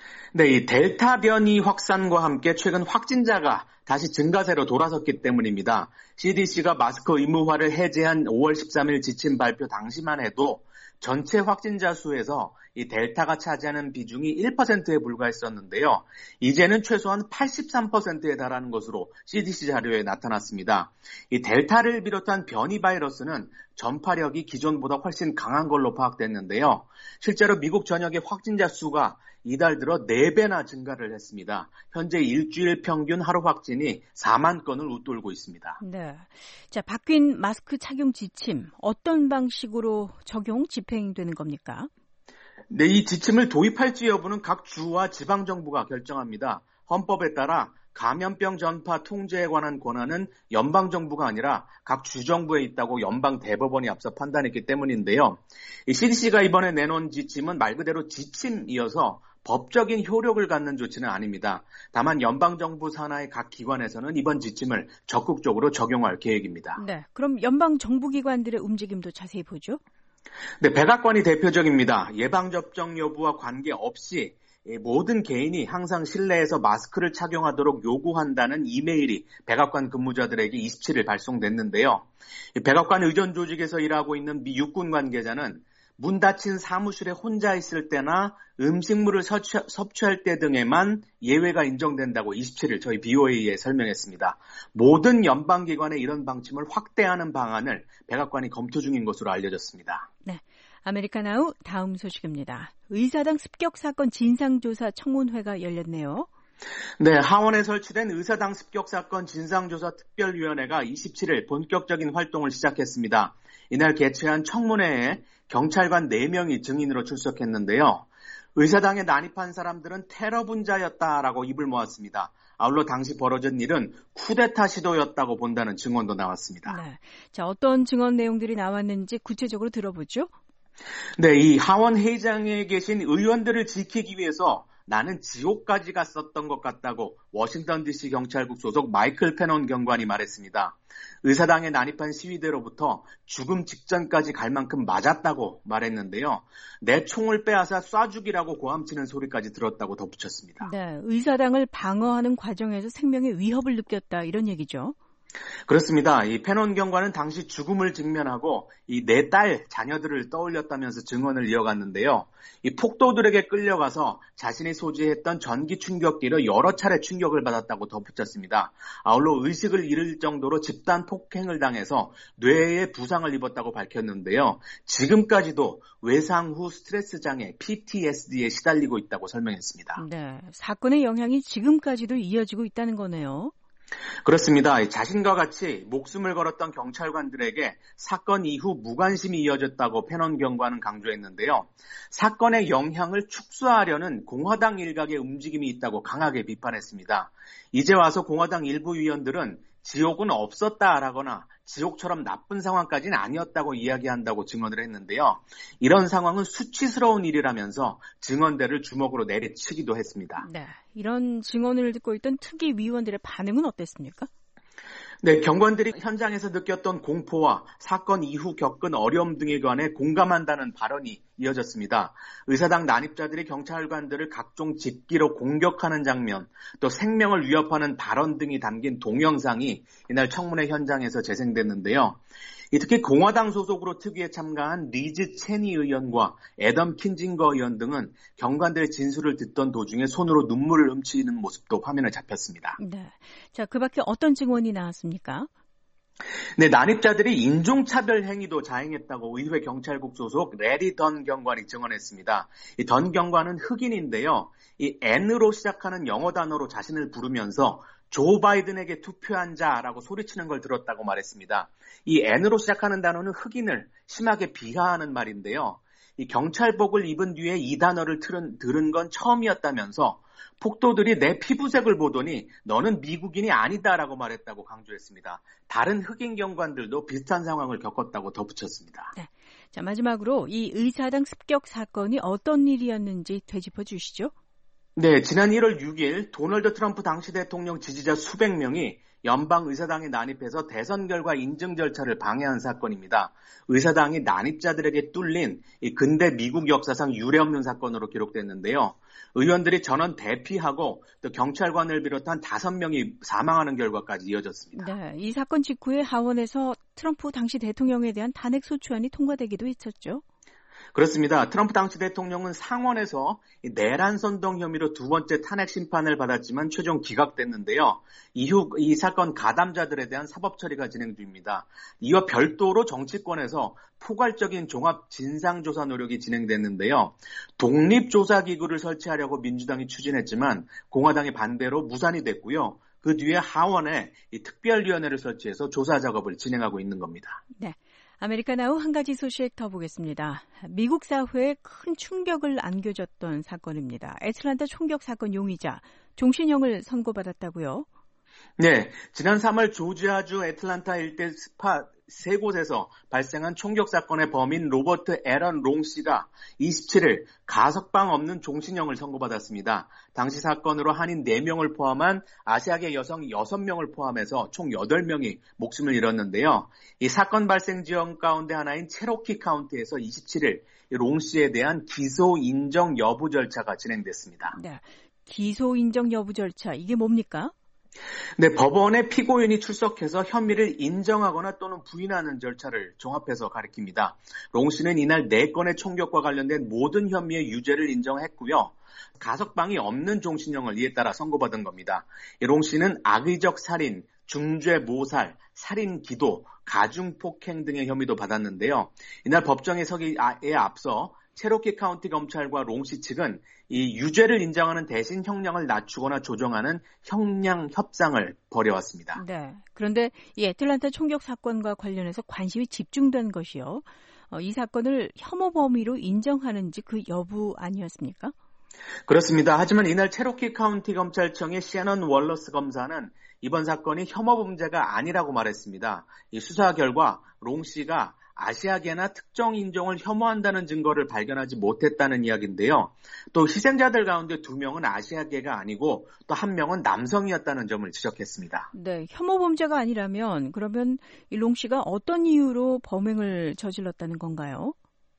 네, 이 델타 변이 확산과 함께 최근 확진자가 다시 증가세로 돌아섰기 때문입니다. 씨디씨가 마스크 의무화를 해제한 오월 십삼일 지침 발표 당시만 해도 전체 확진자 수에서 이 델타가 차지하는 비중이 일 퍼센트에 불과했었는데요. 이제는 최소한 팔십삼 퍼센트에 달하는 것으로 씨디씨 자료에 나타났습니다. 이 델타를 비롯한 변이 바이러스는 전파력이 기존보다 훨씬 강한 걸로 파악됐는데요. 실제로 미국 전역의 확진자 수가 이달 들어 네 배나 증가를 했습니다. 현재 일주일 평균 하루 확진이 사만 건을 웃돌고 있습니다. 네. 자, 바뀐 마스크 착용 지침 어떤 방식으로 적용, 집행되는 겁니까? 네, 이 지침을 도입할지 여부는 각 주와 지방정부가 결정합니다. 헌법에 따라 감염병 전파 통제에 관한 권한은 연방정부가 아니라 각 주정부에 있다고 연방대법원이 앞서 판단했기 때문인데요. 이 씨디씨가 이번에 내놓은 지침은 말 그대로 지침이어서 법적인 효력을 갖는 조치는 아닙니다. 다만 연방정부 산하의 각 기관에서는 이번 지침을 적극적으로 적용할 계획입니다. 네, 그럼 연방정부기관들의 움직임도 자세히 보죠. 네, 백악관이 대표적입니다. 예방접종 여부와 관계없이 모든 개인이 항상 실내에서 마스크를 착용하도록 요구한다는 이메일이 백악관 근무자들에게 이십칠 일 발송됐는데요. 백악관 의전 조직에서 일하고 있는 미 육군 관계자는 문 닫힌 사무실에 혼자 있을 때나 음식물을 섭취, 섭취할 때 등에만 예외가 인정된다고 이십칠 일 저희 비오에이에 설명했습니다. 모든 연방기관의 이런 방침을 확대하는 방안을 백악관이 검토 중인 것으로 알려졌습니다. 네, 아메리카나우 다음 소식입니다. 의사당 습격 사건 진상조사 청문회가 열렸네요. 네, 하원에 설치된 의사당 습격 사건 진상조사 특별위원회가 이십칠 일 본격적인 활동을 시작했습니다. 이날 개최한 청문회에 경찰관 네 명이 증인으로 출석했는데요. 의사당에 난입한 사람들은 테러 분자였다라고 입을 모았습니다. 아울러 당시 벌어진 일은 쿠데타 시도였다고 본다는 증언도 나왔습니다. 네, 자, 어떤 증언 내용들이 나왔는지 구체적으로 들어보죠. 네, 이 하원 회의장에 계신 의원들을 지키기 위해서 나는 지옥까지 갔었던 것 같다고 워싱턴 디씨 경찰국 소속 마이클 페논 경관이 말했습니다. 의사당에 난입한 시위대로부터 죽음 직전까지 갈 만큼 맞았다고 말했는데요. 내 총을 빼앗아 쏴 죽이라고 고함치는 소리까지 들었다고 덧붙였습니다. 네, 의사당을 방어하는 과정에서 생명의 위협을 느꼈다 이런 얘기죠. 그렇습니다. 이 페논 경관은 당시 죽음을 직면하고 이 네 딸 자녀들을 떠올렸다면서 증언을 이어갔는데요. 이 폭도들에게 끌려가서 자신이 소지했던 전기 충격기로 여러 차례 충격을 받았다고 덧붙였습니다. 아울러 의식을 잃을 정도로 집단 폭행을 당해서 뇌에 부상을 입었다고 밝혔는데요. 지금까지도 외상 후 스트레스 장애 피티에스디에 시달리고 있다고 설명했습니다. 네, 사건의 영향이 지금까지도 이어지고 있다는 거네요. 그렇습니다. 자신과 같이 목숨을 걸었던 경찰관들에게 사건 이후 무관심이 이어졌다고 페논 경관은 강조했는데요. 사건의 영향을 축소하려는 공화당 일각의 움직임이 있다고 강하게 비판했습니다. 이제 와서 공화당 일부 위원들은 지옥은 없었다라거나 지옥처럼 나쁜 상황까지는 아니었다고 이야기한다고 증언을 했는데요. 이런 상황은 수치스러운 일이라면서 증언대를 주먹으로 내리치기도 했습니다. 네, 이런 증언을 듣고 있던 특위 위원들의 반응은 어땠습니까? 네, 경관들이 현장에서 느꼈던 공포와 사건 이후 겪은 어려움 등에 관해 공감한다는 발언이 이어졌습니다. 의사당 난입자들이 경찰관들을 각종 집기로 공격하는 장면, 또 생명을 위협하는 발언 등이 담긴 동영상이 이날 청문회 현장에서 재생됐는데요. 특히 공화당 소속으로 특위에 참가한 리즈 체니 의원과 애덤 킨징거 의원 등은 경관들의 진술을 듣던 도중에 손으로 눈물을 훔치는 모습도 화면에 잡혔습니다. 네, 자, 그 밖에 어떤 증언이 나왔습니까? 네, 난입자들이 인종차별 행위도 자행했다고 의회 경찰국 소속 레리 던 경관이 증언했습니다. 이 던 경관은 흑인인데요. 이 N으로 시작하는 영어 단어로 자신을 부르면서 조 바이든에게 투표한 자라고 소리치는 걸 들었다고 말했습니다. 이 N으로 시작하는 단어는 흑인을 심하게 비하하는 말인데요. 이 경찰복을 입은 뒤에 이 단어를 들은, 들은 건 처음이었다면서 폭도들이 내 피부색을 보더니 너는 미국인이 아니다라고 말했다고 강조했습니다. 다른 흑인 경관들도 비슷한 상황을 겪었다고 덧붙였습니다. 네. 자, 마지막으로 이 의사당 습격 사건이 어떤 일이었는지 되짚어 주시죠. 네, 지난 일월 육일 도널드 트럼프 당시 대통령 지지자 수백 명이 연방의사당에 난입해서 대선 결과 인증 절차를 방해한 사건입니다. 의사당이 난입자들에게 뚫린 이 근대 미국 역사상 유례없는 사건으로 기록됐는데요. 의원들이 전원 대피하고 또 경찰관을 비롯한 다섯 명이 사망하는 결과까지 이어졌습니다. 네, 이 사건 직후에 하원에서 트럼프 당시 대통령에 대한 탄핵 소추안이 통과되기도 했었죠. 그렇습니다. 트럼프 당시 대통령은 상원에서 내란 선동 혐의로 두 번째 탄핵 심판을 받았지만 최종 기각됐는데요. 이후 이 사건 가담자들에 대한 사법 처리가 진행 중입니다. 이와 별도로 정치권에서 포괄적인 종합 진상조사 노력이 진행됐는데요. 독립조사기구를 설치하려고 민주당이 추진했지만 공화당의 반대로 무산이 됐고요. 그 뒤에 하원에 이 특별위원회를 설치해서 조사 작업을 진행하고 있는 겁니다. 네. 아메리카나우 한 가지 소식 더 보겠습니다. 미국 사회에 큰 충격을 안겨줬던 사건입니다. 애틀란타 총격 사건 용의자 종신형을 선고받았다고요? 네, 지난 삼월 조지아주 애틀란타 일대 스팟 세 곳에서 발생한 총격 사건의 범인 로버트 애런 롱 씨가 이십칠일 가석방 없는 종신형을 선고받았습니다. 당시 사건으로 한인 네 명을 포함한 아시아계 여성 여섯 명을 포함해서 총 여덟 명이 목숨을 잃었는데요. 이 사건 발생 지역 가운데 하나인 체로키 카운티에서 이십칠일 롱 씨에 대한 기소 인정 여부 절차가 진행됐습니다. 네, 기소 인정 여부 절차, 이게 뭡니까? 네, 법원에 피고인이 출석해서 혐의를 인정하거나 또는 부인하는 절차를 종합해서 가리킵니다. 롱 씨는 이날 네 건의 총격과 관련된 모든 혐의의 유죄를 인정했고요. 가석방이 없는 종신형을 이에 따라 선고받은 겁니다. 롱 씨는 악의적 살인, 중죄 모살, 살인 기도, 가중폭행 등의 혐의도 받았는데요. 이날 법정에 서기에 앞서 체로키 카운티 검찰과 롱 씨 측은 이 유죄를 인정하는 대신 형량을 낮추거나 조정하는 형량 협상을 벌여왔습니다. 네. 그런데 이 애틀란타 총격 사건과 관련해서 관심이 집중된 것이요. 어, 이 사건을 혐오 범위로 인정하는지 그 여부 아니었습니까? 그렇습니다. 하지만 이날 체로키 카운티 검찰청의 셰넌 월러스 검사는 이번 사건이 혐오 범죄가 아니라고 말했습니다. 이 수사 결과 롱 씨가 아시아계나 특정 인종을 혐오한다는 증거를 발견하지 못했다는 이야기인데요. 또 희생자들 가운데 두 명은 아시아계가 아니고 또 한 명은 남성이었다는 점을 지적했습니다. 네, 혐오 범죄가 아니라면 그러면 이 롱 씨가 어떤 이유로 범행을 저질렀다는 건가요?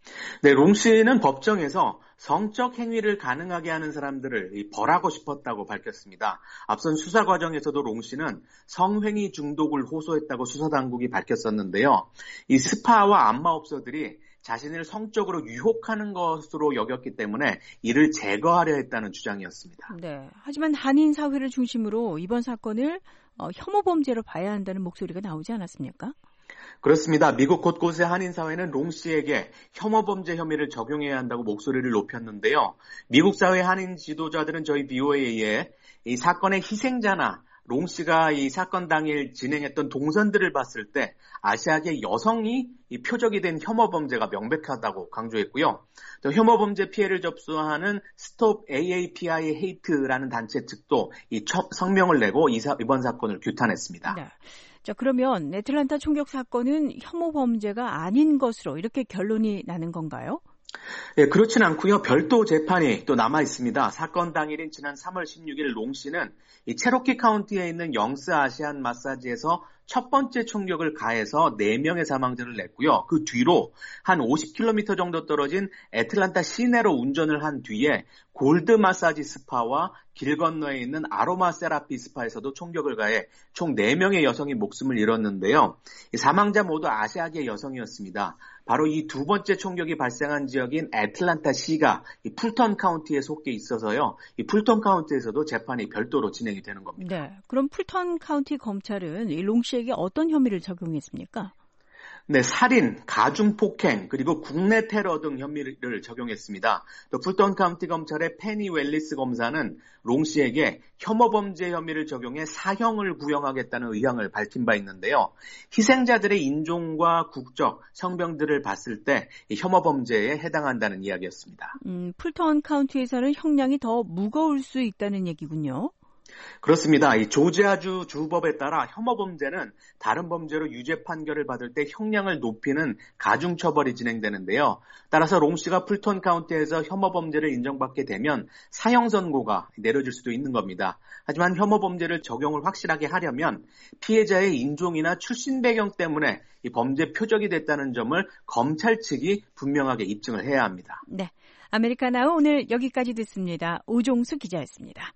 네, 롱 씨는 법정에서 성적 행위를 가능하게 하는 사람들을 벌하고 싶었다고 밝혔습니다. 앞선 수사 과정에서도 롱 씨는 성행위 중독을 호소했다고 수사당국이 밝혔었는데요. 이 스파와 안마업소들이 자신을 성적으로 유혹하는 것으로 여겼기 때문에 이를 제거하려 했다는 주장이었습니다. 네, 하지만 한인 사회를 중심으로 이번 사건을 어, 혐오 범죄로 봐야 한다는 목소리가 나오지 않았습니까? 그렇습니다. 미국 곳곳의 한인사회는 롱 씨에게 혐오범죄 혐의를 적용해야 한다고 목소리를 높였는데요. 미국 사회 한인 지도자들은 저희 비오에이에 이 사건의 희생자나 롱 씨가 이 사건 당일 진행했던 동선들을 봤을 때 아시아계 여성이 이 표적이 된 혐오범죄가 명백하다고 강조했고요. 또 혐오범죄 피해를 접수하는 Stop 에이에이피아이 Hate라는 단체 측도 이 성명을 내고 이 사, 이번 사건을 규탄했습니다. 네. 자, 그러면 애틀랜타 총격 사건은 혐오 범죄가 아닌 것으로 이렇게 결론이 나는 건가요? 예, 그렇진 않고요. 별도 재판이 또 남아 있습니다. 사건 당일인 지난 삼월 십육일 롱 씨는 이 체로키 카운티에 있는 영스 아시안 마사지에서 첫 번째 총격을 가해서 네 명의 사망자를 냈고요. 그 뒤로 한 오십 킬로미터 정도 떨어진 애틀랜타 시내로 운전을 한 뒤에 골드 마사지 스파와 길 건너에 있는 아로마 세라피 스파에서도 총격을 가해 총 네 명의 여성이 목숨을 잃었는데요. 사망자 모두 아시아계 여성이었습니다. 바로 이 두 번째 총격이 발생한 지역인 애틀랜타 시가 이 풀턴 카운티에 속해 있어서요. 이 풀턴 카운티에서도 재판이 별도로 진행이 되는 겁니다. 네, 그럼 풀턴 카운티 검찰은 이 롱 씨에게 어떤 혐의를 적용했습니까? 네, 살인, 가중폭행, 그리고 국내 테러 등 혐의를 적용했습니다. 또 풀턴 카운티 검찰의 페니 웰리스 검사는 롱 씨에게 혐오범죄 혐의를 적용해 사형을 구형하겠다는 의향을 밝힌 바 있는데요. 희생자들의 인종과 국적, 성병들을 봤을 때 혐오범죄에 해당한다는 이야기였습니다. 음, 풀턴 카운티에서는 형량이 더 무거울 수 있다는 얘기군요. 그렇습니다. 이 조지아주 주법에 따라 혐오범죄는 다른 범죄로 유죄 판결을 받을 때 형량을 높이는 가중처벌이 진행되는데요. 따라서 롱 씨가 풀턴 카운티에서 혐오범죄를 인정받게 되면 사형 선고가 내려질 수도 있는 겁니다. 하지만 혐오범죄를 적용을 확실하게 하려면 피해자의 인종이나 출신 배경 때문에 이 범죄 표적이 됐다는 점을 검찰 측이 분명하게 입증을 해야 합니다. 네, 아메리카나우 오늘 여기까지 듣습니다. 오종수 기자였습니다.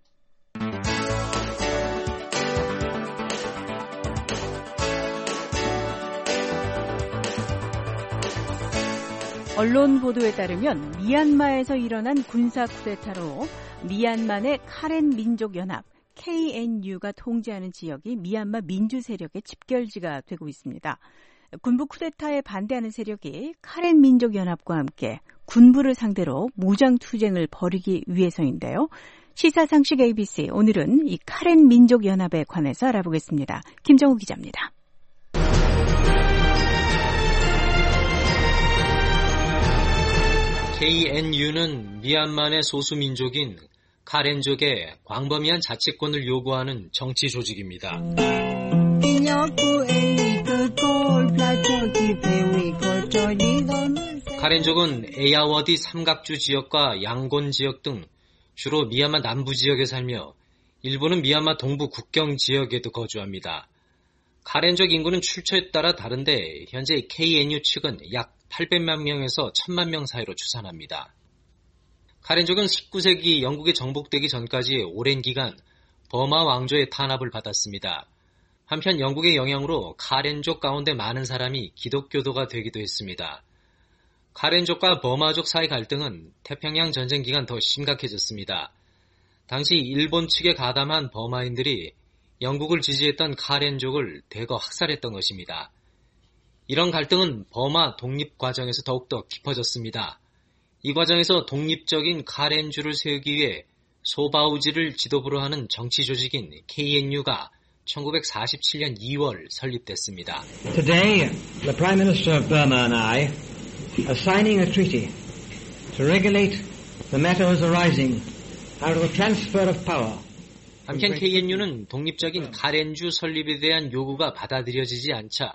언론 보도에 따르면 미얀마에서 일어난 군사 쿠데타로 미얀마 내 카렌 민족연합 케이엔유가 통제하는 지역이 미얀마 민주 세력의 집결지가 되고 있습니다. 군부 쿠데타에 반대하는 세력이 카렌 민족연합과 함께 군부를 상대로 무장 투쟁을 벌이기 위해서인데요. 시사상식 에이비씨, 오늘은 이 카렌 민족연합에 관해서 알아보겠습니다. 김정우 기자입니다. 케이엔유는 미얀마 내 소수민족인 카렌족의 광범위한 자치권을 요구하는 정치 조직입니다. 카렌족은 에야워디 삼각주 지역과 양곤 지역 등 주로 미얀마 남부 지역에 살며 일부는 미얀마 동부 국경 지역에도 거주합니다. 카렌족 인구는 출처에 따라 다른데 현재 케이엔유 측은 약 팔백만 명에서 천만 명 사이로 추산합니다. 카렌족은 십구 세기 영국에 정복되기 전까지 오랜 기간 버마 왕조의 탄압을 받았습니다. 한편 영국의 영향으로 카렌족 가운데 많은 사람이 기독교도가 되기도 했습니다. 카렌족과 버마족 사이 갈등은 태평양 전쟁 기간 더 심각해졌습니다. 당시 일본 측에 가담한 버마인들이 영국을 지지했던 카렌족을 대거 학살했던 것입니다. 이런 갈등은 버마 독립 과정에서 더욱더 깊어졌습니다. 이 과정에서 독립적인 카렌주를 세우기 위해 소바우지를 지도부로 하는 정치 조직인 케이엔유가 천구백사십칠 년 이월 설립됐습니다. Today, the Prime Minister of Burma and I are signing a treaty to regulate the matters arising out of the transfer of power. 한편 케이엔유는 독립적인 카렌주 설립에 대한 요구가 받아들여지지 않자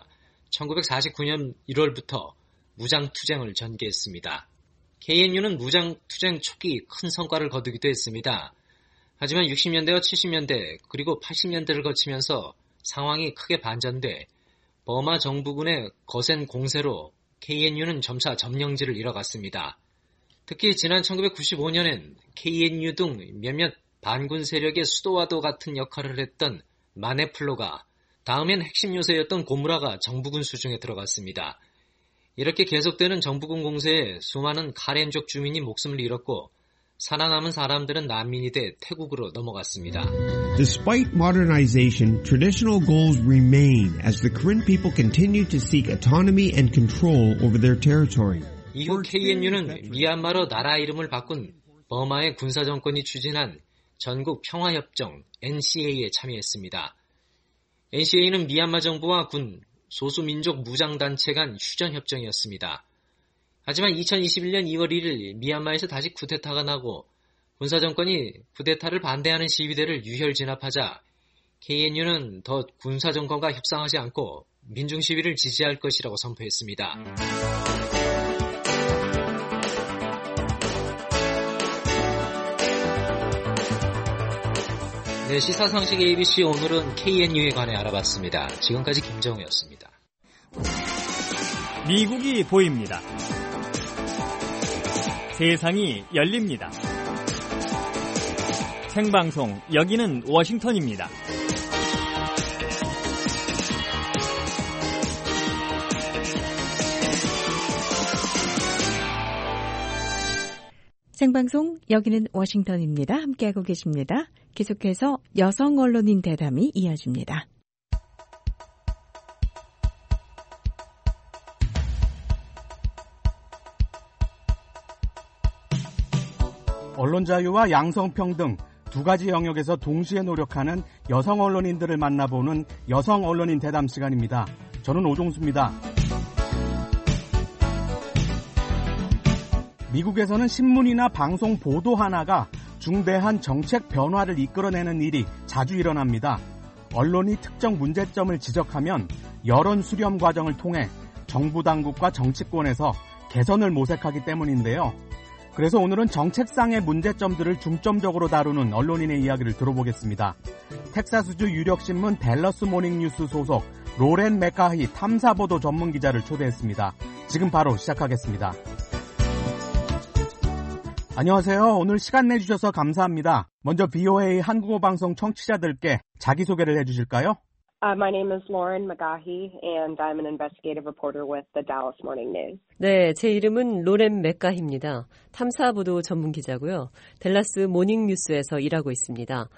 천구백사십구 년 일월부터 무장투쟁을 전개했습니다. 케이엔유는 무장투쟁 초기 큰 성과를 거두기도 했습니다. 하지만 육십 년대와 칠십 년대 그리고 팔십 년대를 거치면서 상황이 크게 반전돼 버마 정부군의 거센 공세로 케이엔유는 점차 점령지를 잃어갔습니다. 특히 지난 천구백구십오 년엔 케이엔유 등 몇몇 반군 세력의 수도와도 같은 역할을 했던 마네플로가 다음엔 핵심 요새였던 고무라가 정부군 수중에 들어갔습니다. 이렇게 계속되는 정부군 공세에 수많은 카렌족 주민이 목숨을 잃었고 살아남은 사람들은 난민이 돼 태국으로 넘어갔습니다. Despite modernization, traditional goals remain as the Karen people continue to seek autonomy and control over their territory. 이후 케이엔유는 미얀마로 나라 이름을 바꾼 버마의 군사정권이 추진한 전국 평화협정 엔씨에이에 참여했습니다. 엔씨에이는 미얀마 정부와 군, 소수민족 무장단체 간 휴전협정이었습니다. 하지만 이천이십일 년 이월 일일 미얀마에서 다시 쿠데타가 나고 군사정권이 쿠데타를 반대하는 시위대를 유혈 진압하자 케이엔유는 더 군사정권과 협상하지 않고 민중시위를 지지할 것이라고 선포했습니다. 네, 시사상식 에이비씨 오늘은 케이엔유에 관해 알아봤습니다. 지금까지 김정우였습니다. 미국이 보입니다. 세상이 열립니다. 생방송, 여기는 워싱턴입니다. 생방송, 여기는 워싱턴입니다. 함께하고 계십니다. 계속해서 여성 언론인 대담이 이어집니다. 언론 자유와 양성평등 두 가지 영역에서 동시에 노력하는 여성 언론인들을 만나보는 여성 언론인 대담 시간입니다. 저는 오종수입니다. 미국에서는 신문이나 방송 보도 하나가 중대한 정책 변화를 이끌어내는 일이 자주 일어납니다. 언론이 특정 문제점을 지적하면 여론 수렴 과정을 통해 정부 당국과 정치권에서 개선을 모색하기 때문인데요. 그래서 오늘은 정책상의 문제점들을 중점적으로 다루는 언론인의 이야기를 들어보겠습니다. 텍사스주 유력신문 댈러스 모닝뉴스 소속 로렌 맥가히 탐사보도 전문기자를 초대했습니다. 지금 바로 시작하겠습니다. 안녕하세요. 오늘 시간 내주셔서 감사합니다. 먼저 브이오에이 한국어 방송 청취자들께 자기소개를 해주실까요? Uh, my name is Lauren McGaughy, and I'm an investigative reporter with the Dallas Morning News. 네, 제 이름은 로렌 맥가히입니다. 탐사보도 전문기자고요. 댈러스 모닝뉴스에서 일하고 있습니다.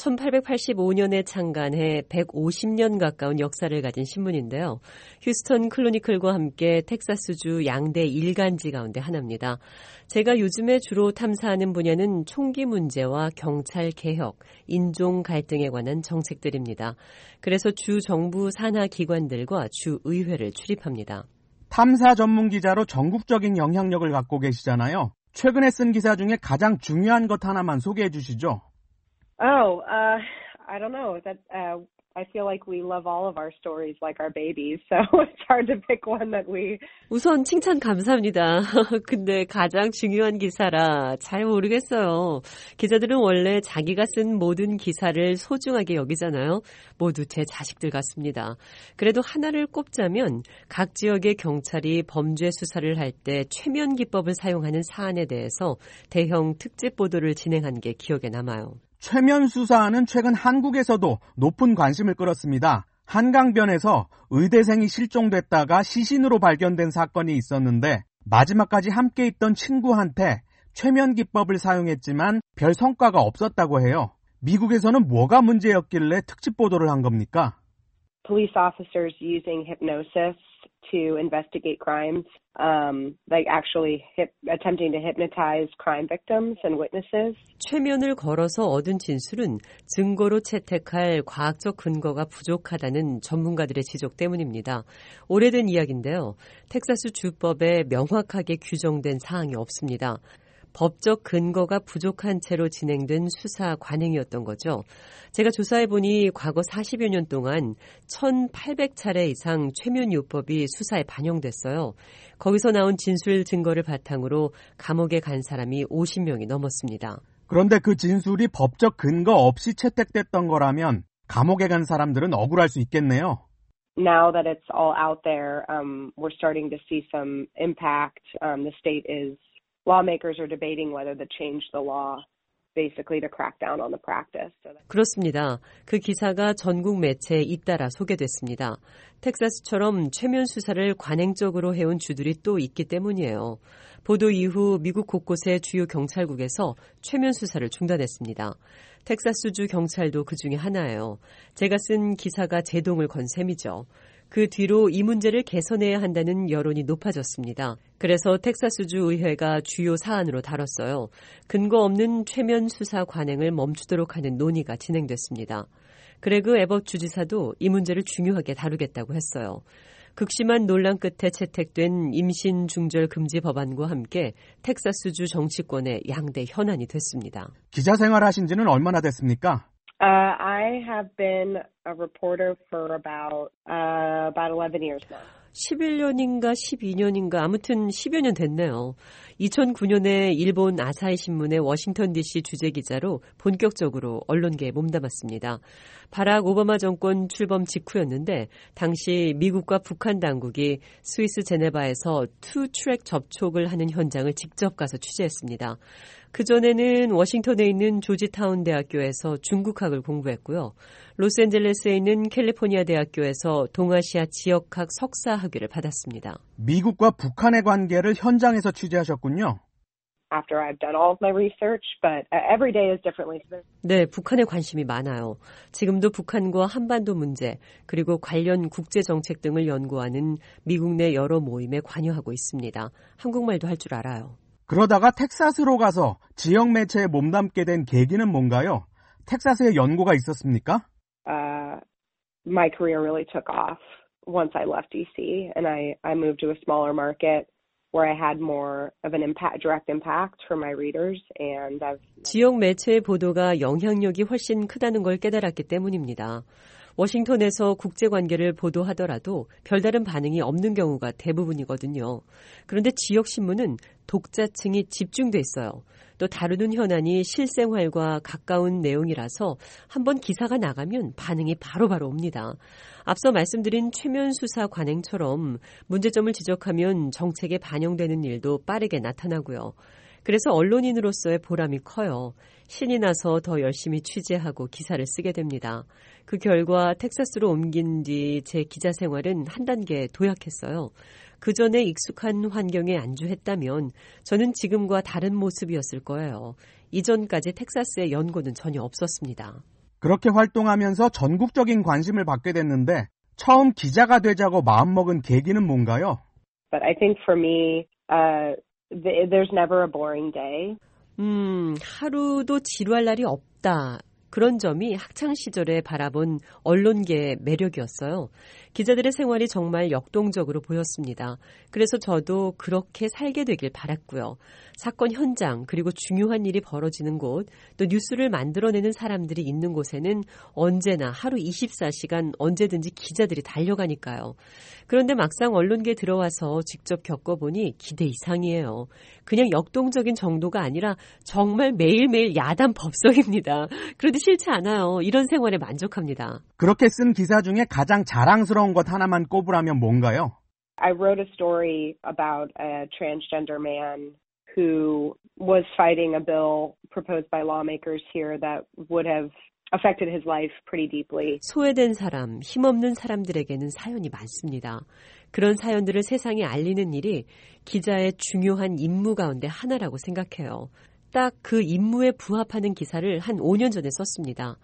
천팔백팔십오 년에 창간해 백오십 년 가까운 역사를 가진 신문인데요. 휴스턴 클로니클과 함께 텍사스주 양대 일간지 가운데 하나입니다. 제가 요즘에 주로 탐사하는 분야는 총기 문제와 경찰 개혁, 인종 갈등에 관한 정책들입니다. 그래서 주 정부 산하 기관들과 주 의회를 출입합니다. 탐사 전문 기자로 전국적인 영향력을 갖고 계시잖아요. 최근에 쓴 기사 중에 가장 중요한 것 하나만 소개해 주시죠. Oh, uh, I don't know. That uh, I feel like we love all of our stories like our babies, so it's hard to pick one that we. 우선 칭찬 감사합니다. 근데 가장 중요한 기사라 잘 모르겠어요. 기자들은 원래 자기가 쓴 모든 기사를 소중하게 여기잖아요. 모두 제 자식들 같습니다. 그래도 하나를 꼽자면 각 지역의 경찰이 범죄 수사를 할 때 최면 기법을 사용하는 사안에 대해서 대형 특집 보도를 진행한 게 기억에 남아요. 최면 수사는 최근 한국에서도 높은 관심을 끌었습니다. 한강변에서 의대생이 실종됐다가 시신으로 발견된 사건이 있었는데 마지막까지 함께 있던 친구한테 최면 기법을 사용했지만 별 성과가 없었다고 해요. 미국에서는 뭐가 문제였길래 특집 보도를 한 겁니까? Police officers using hypnosis to investigate crimes, um, like actually hip, attempting to hypnotize crime victims and witnesses. 최면을 걸어서 얻은 진술은 증거로 채택할 과학적 근거가 부족하다는 전문가들의 지적 때문입니다. 오래된 이야기인데요. 텍사스 주법에 명확하게 규정된 사항이 없습니다. 법적 근거가 부족한 채로 진행된 수사 관행이었던 거죠. 제가 조사해보니 과거 사십여 년 동안 천팔백 차례 이상 최면요법이 수사에 반영됐어요. 거기서 나온 진술 증거를 바탕으로 감옥에 간 사람이 오십 명이 넘었습니다. 그런데 그 진술이 법적 근거 없이 채택됐던 거라면 감옥에 간 사람들은 억울할 수 있겠네요. Now that it's all out there, um, we're starting to see some impact. Um, the state is, lawmakers are debating whether to change the law basically to crack down on the practice. 그렇습니다. 그 기사가 전국 매체에 잇따라 소개됐습니다. 텍사스처럼 최면 수사를 관행적으로 해온 주들이 또 있기 때문이에요. 보도 이후 미국 곳곳의 주요 경찰국에서 최면 수사를 중단했습니다. 텍사스주 경찰도 그 중에 하나예요. 제가 쓴 기사가 제동을 건 셈이죠. 그 뒤로 이 문제를 개선해야 한다는 여론이 높아졌습니다. 그래서 텍사스주 의회가 주요 사안으로 다뤘어요. 근거 없는 최면 수사 관행을 멈추도록 하는 논의가 진행됐습니다. 그레그 에벗 주지사도 이 문제를 중요하게 다루겠다고 했어요. 극심한 논란 끝에 채택된 임신 중절 금지 법안과 함께 텍사스주 정치권의 양대 현안이 됐습니다. 기자 생활하신 지는 얼마나 됐습니까? Uh, I have been a reporter for about uh, about eleven years now. 십일 년인가 십이 년인가 아무튼 십여 년 됐네요. 이천구 년에 일본 아사히 신문의 워싱턴 디씨 주재기자로 본격적으로 언론계에 몸담았습니다. 바락 오바마 정권 출범 직후였는데 당시 미국과 북한 당국이 스위스 제네바에서 투 트랙 접촉을 하는 현장을 직접 가서 취재했습니다. 그전에는 워싱턴에 있는 조지타운 대학교에서 중국학을 공부했고요. 로스앤젤레스에 있는 캘리포니아 대학교에서 동아시아 지역학 석사 학위를 받았습니다. 미국과 북한의 관계를 현장에서 취재하셨군요. After I've done all of my research, but every day is differently. 네, 북한에 관심이 많아요. 지금도 북한과 한반도 문제, 그리고 관련 국제정책 등을 연구하는 미국 내 여러 모임에 관여하고 있습니다. 한국말도 할 줄 알아요. 그러다가 텍사스로 가서 지역 매체에 몸담게 된 계기는 뭔가요? 텍사스에 연고가 있었습니까? Uh, my career really took off once I left D C and I, I moved to a smaller market where I had more of an impact, direct impact for my readers. And I've... 지역 매체의 보도가 영향력이 훨씬 크다는 걸 깨달았기 때문입니다. 워싱턴에서 국제관계를 보도하더라도 별다른 반응이 없는 경우가 대부분이거든요. 그런데 지역신문은 독자층이 집중돼 있어요. 또 다루는 현안이 실생활과 가까운 내용이라서 한번 기사가 나가면 반응이 바로바로 옵니다. 앞서 말씀드린 최면 수사 관행처럼 문제점을 지적하면 정책에 반영되는 일도 빠르게 나타나고요. 그래서 언론인으로서의 보람이 커요. 신이 나서 더 열심히 취재하고 기사를 쓰게 됩니다. 그 결과 텍사스로 옮긴 뒤 제 기자 생활은 한 단계 도약했어요. 그 전에 익숙한 환경에 안주했다면 저는 지금과 다른 모습이었을 거예요. 이전까지 텍사스의 연고는 전혀 없었습니다. 그렇게 활동하면서 전국적인 관심을 받게 됐는데 처음 기자가 되자고 마음먹은 계기는 뭔가요? But I think for me, uh, there's never a boring day. 음, 하루도 지루할 날이 없다. 그런 점이 학창시절에 바라본 언론계의 매력이었어요. 기자들의 생활이 정말 역동적으로 보였습니다. 그래서 저도 그렇게 살게 되길 바랐고요. 사건 현장 그리고 중요한 일이 벌어지는 곳, 또 뉴스를 만들어내는 사람들이 있는 곳에는 언제나 하루 이십사 시간 언제든지 기자들이 달려가니까요. 그런데 막상 언론계에 들어와서 직접 겪어보니 기대 이상이에요. 그냥 역동적인 정도가 아니라 정말 매일매일 야단 법석입니다. 그런데 싫지 않아요. 이런 생활에 만족합니다. 그렇게 쓴 기사 중에 가장 자랑스러운 것 하나만 꼽으라면 뭔가요? I wrote a story about a transgender man who was fighting a bill proposed by lawmakers here that would have affected his life pretty deeply. 소외된 사람, 힘없는 사람들에게는 사연이 많습니다. 그런 사연들을 세상에 알리는 일이 기자의 중요한 임무 가운데 하나라고 생각해요. 딱 그 임무에 부합하는 기사를 한 오 년 전에 썼습니다.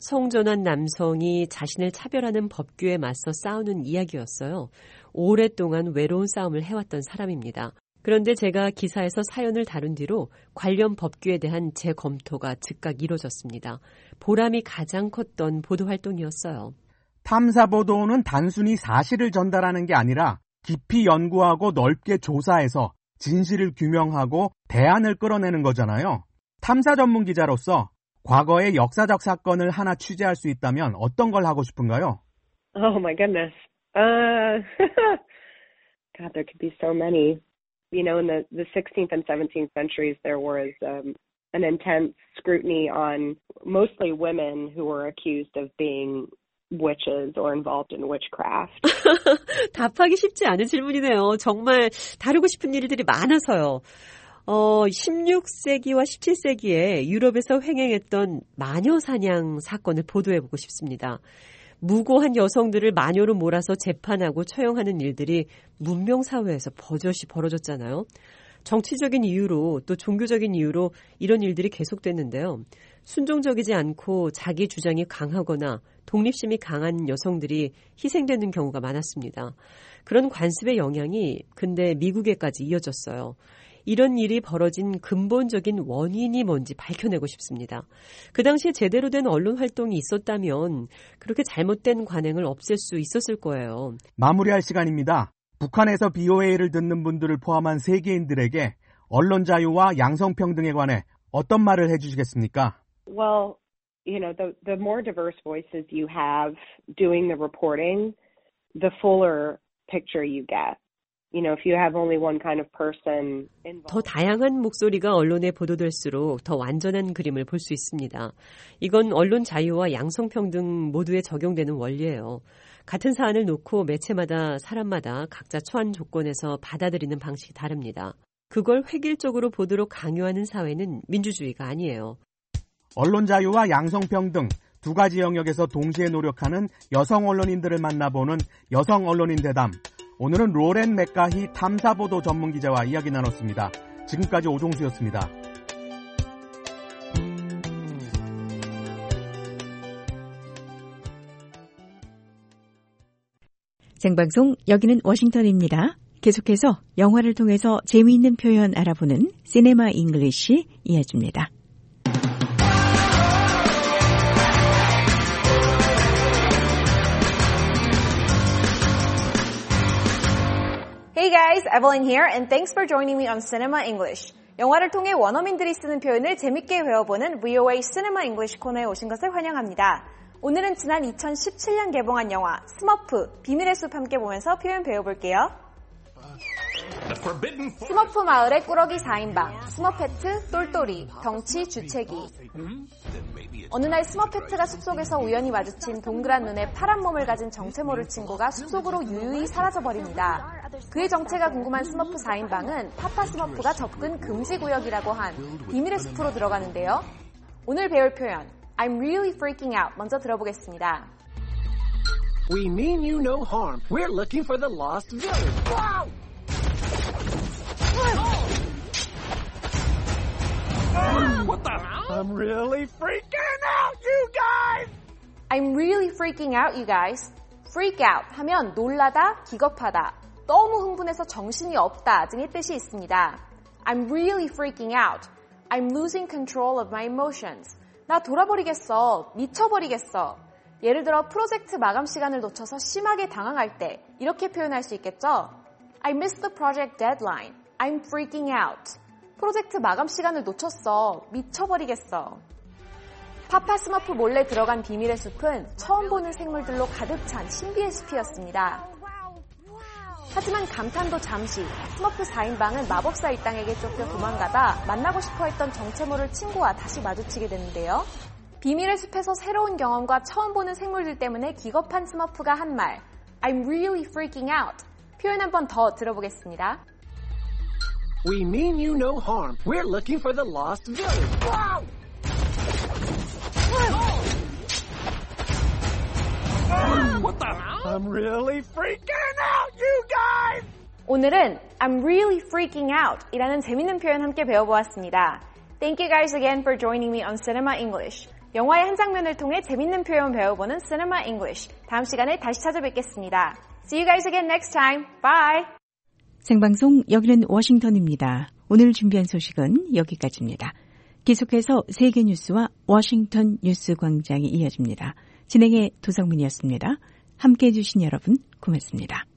성전환 남성이 자신을 차별하는 법규에 맞서 싸우는 이야기였어요. 오랫동안 외로운 싸움을 해왔던 사람입니다. 그런데 제가 기사에서 사연을 다룬 뒤로 관련 법규에 대한 재검토가 즉각 이루어졌습니다. 보람이 가장 컸던 보도활동이었어요. 탐사보도는 단순히 사실을 전달하는 게 아니라 깊이 연구하고 넓게 조사해서 진실을 규명하고 대안을 끌어내는 거잖아요. 탐사 전문 기자로서 과거의 역사적 사건을 하나 취재할 수 있다면 어떤 걸 하고 싶은가요? Oh my goodness. Uh, God, there could be so many. You know, in the, the sixteenth and seventeenth centuries, there was um, an intense scrutiny on mostly women who were accused of being witches or involved in witchcraft. 답하기 쉽지 않은 질문이네요. 정말 다루고 싶은 일들이 많아서요. 어, 십육 세기와 십칠 세기에 유럽에서 횡행했던 마녀 사냥 사건을 보도해보고 싶습니다. 무고한 여성들을 마녀로 몰아서 재판하고 처형하는 일들이 문명사회에서 버젓이 벌어졌잖아요. 정치적인 이유로 또 종교적인 이유로 이런 일들이 계속됐는데요. 순종적이지 않고 자기 주장이 강하거나 독립심이 강한 여성들이 희생되는 경우가 많았습니다. 그런 관습의 영향이 근데 미국에까지 이어졌어요. 이런 일이 벌어진 근본적인 원인이 뭔지 밝혀내고 싶습니다. 그 당시에 제대로 된 언론 활동이 있었다면 그렇게 잘못된 관행을 없앨 수 있었을 거예요. 마무리할 시간입니다. 북한에서 비오에이를 듣는 분들을 포함한 세계인들에게 언론 자유와 양성평등에 관해 어떤 말을 해주시겠습니까? Well, you know, the, the more diverse voices you have doing the reporting, the fuller picture you get. You know, if you have only one kind of person involved. 더 다양한 목소리가 언론에 보도될수록 더 완전한 그림을 볼 수 있습니다. 이건 언론 자유와 양성평등 모두에 적용되는 원리예요. 같은 사안을 놓고 매체마다 사람마다 각자 처한 조건에서 받아들이는 방식이 다릅니다. 그걸 획일적으로 보도록 강요하는 사회는 민주주의가 아니에요. 언론 자유와 양성평등 두 가지 영역에서 동시에 노력하는 여성 언론인들을 만나보는 여성 언론인 대담. 오늘은 로렌 맥가히 탐사보도 전문기자와 이야기 나눴습니다. 지금까지 오종수였습니다. 생방송 여기는 워싱턴입니다. 계속해서 영화를 통해서 재미있는 표현 알아보는 시네마 잉글리시 이어집니다. Hey guys, Evelyn here and thanks for joining me on Cinema English. 영화를 통해 원어민들이 쓰는 표현을 재밌게 배워보는 브이오에이 Cinema English 코너에 오신 것을 환영합니다. 오늘은 지난 이천십칠 년 개봉한 영화 스머프, 비밀의 숲 함께 보면서 표현 배워볼게요. 스머프 마을의 꾸러기 사 인방, 스머페트, 똘똘이, 덩치, 주책이. 어느 날 스머페트가 숲속에서 우연히 마주친 동그란 눈에 파란 몸을 가진 정체 모를 친구가 숲속으로 유유히 사라져버립니다. 그의 정체가 궁금한 스머프 사 인방은 파파 스머프가 접근 금지 구역이라고 한 비밀의 숲으로 들어가는데요. 오늘 배울 표현 I'm really freaking out 먼저 들어보겠습니다. We mean you no harm. We're looking for the lost village. Wow! What the? I'm really freaking out, you guys! I'm really freaking out, you guys. freak out 하면 놀라다, 기겁하다, 너무 흥분해서 정신이 없다 등의 뜻이 있습니다. I'm really freaking out. I'm losing control of my emotions. 나 돌아버리겠어, 미쳐버리겠어. 예를 들어 프로젝트 마감 시간을 놓쳐서 심하게 당황할 때 이렇게 표현할 수 있겠죠? I missed the project deadline. I'm freaking out. 프로젝트 마감 시간을 놓쳤어. 미쳐버리겠어. 파파 스머프 몰래 들어간 비밀의 숲은 처음 보는 생물들로 가득 찬 신비의 숲이었습니다. 하지만 감탄도 잠시, 스머프 사 인방은 마법사 일당에게 쫓겨 도망가다 만나고 싶어 했던 정체 모를 친구와 다시 마주치게 되는데요. 비밀의 숲에서 새로운 경험과 처음 보는 생물들 때문에 기겁한 스머프가 한 말, I'm really freaking out. 표현 한 번 더 들어보겠습니다. We mean you no harm. We're looking for the lost village. Wow! What the? I'm really freaking out, you guys! 오늘은 I'm really freaking out 이라는 재밌는 표현 함께 배워보았습니다. Thank you guys again for joining me on Cinema English. 영화의 한 장면을 통해 재밌는 표현 배워보는 Cinema English. 다음 시간에 다시 찾아뵙겠습니다. See you guys again next time. Bye! 생방송 여기는 워싱턴입니다. 오늘 준비한 소식은 여기까지입니다. 계속해서 세계 뉴스와 워싱턴 뉴스 광장이 이어집니다. 진행의 도성민이었습니다. 함께해 주신 여러분 고맙습니다.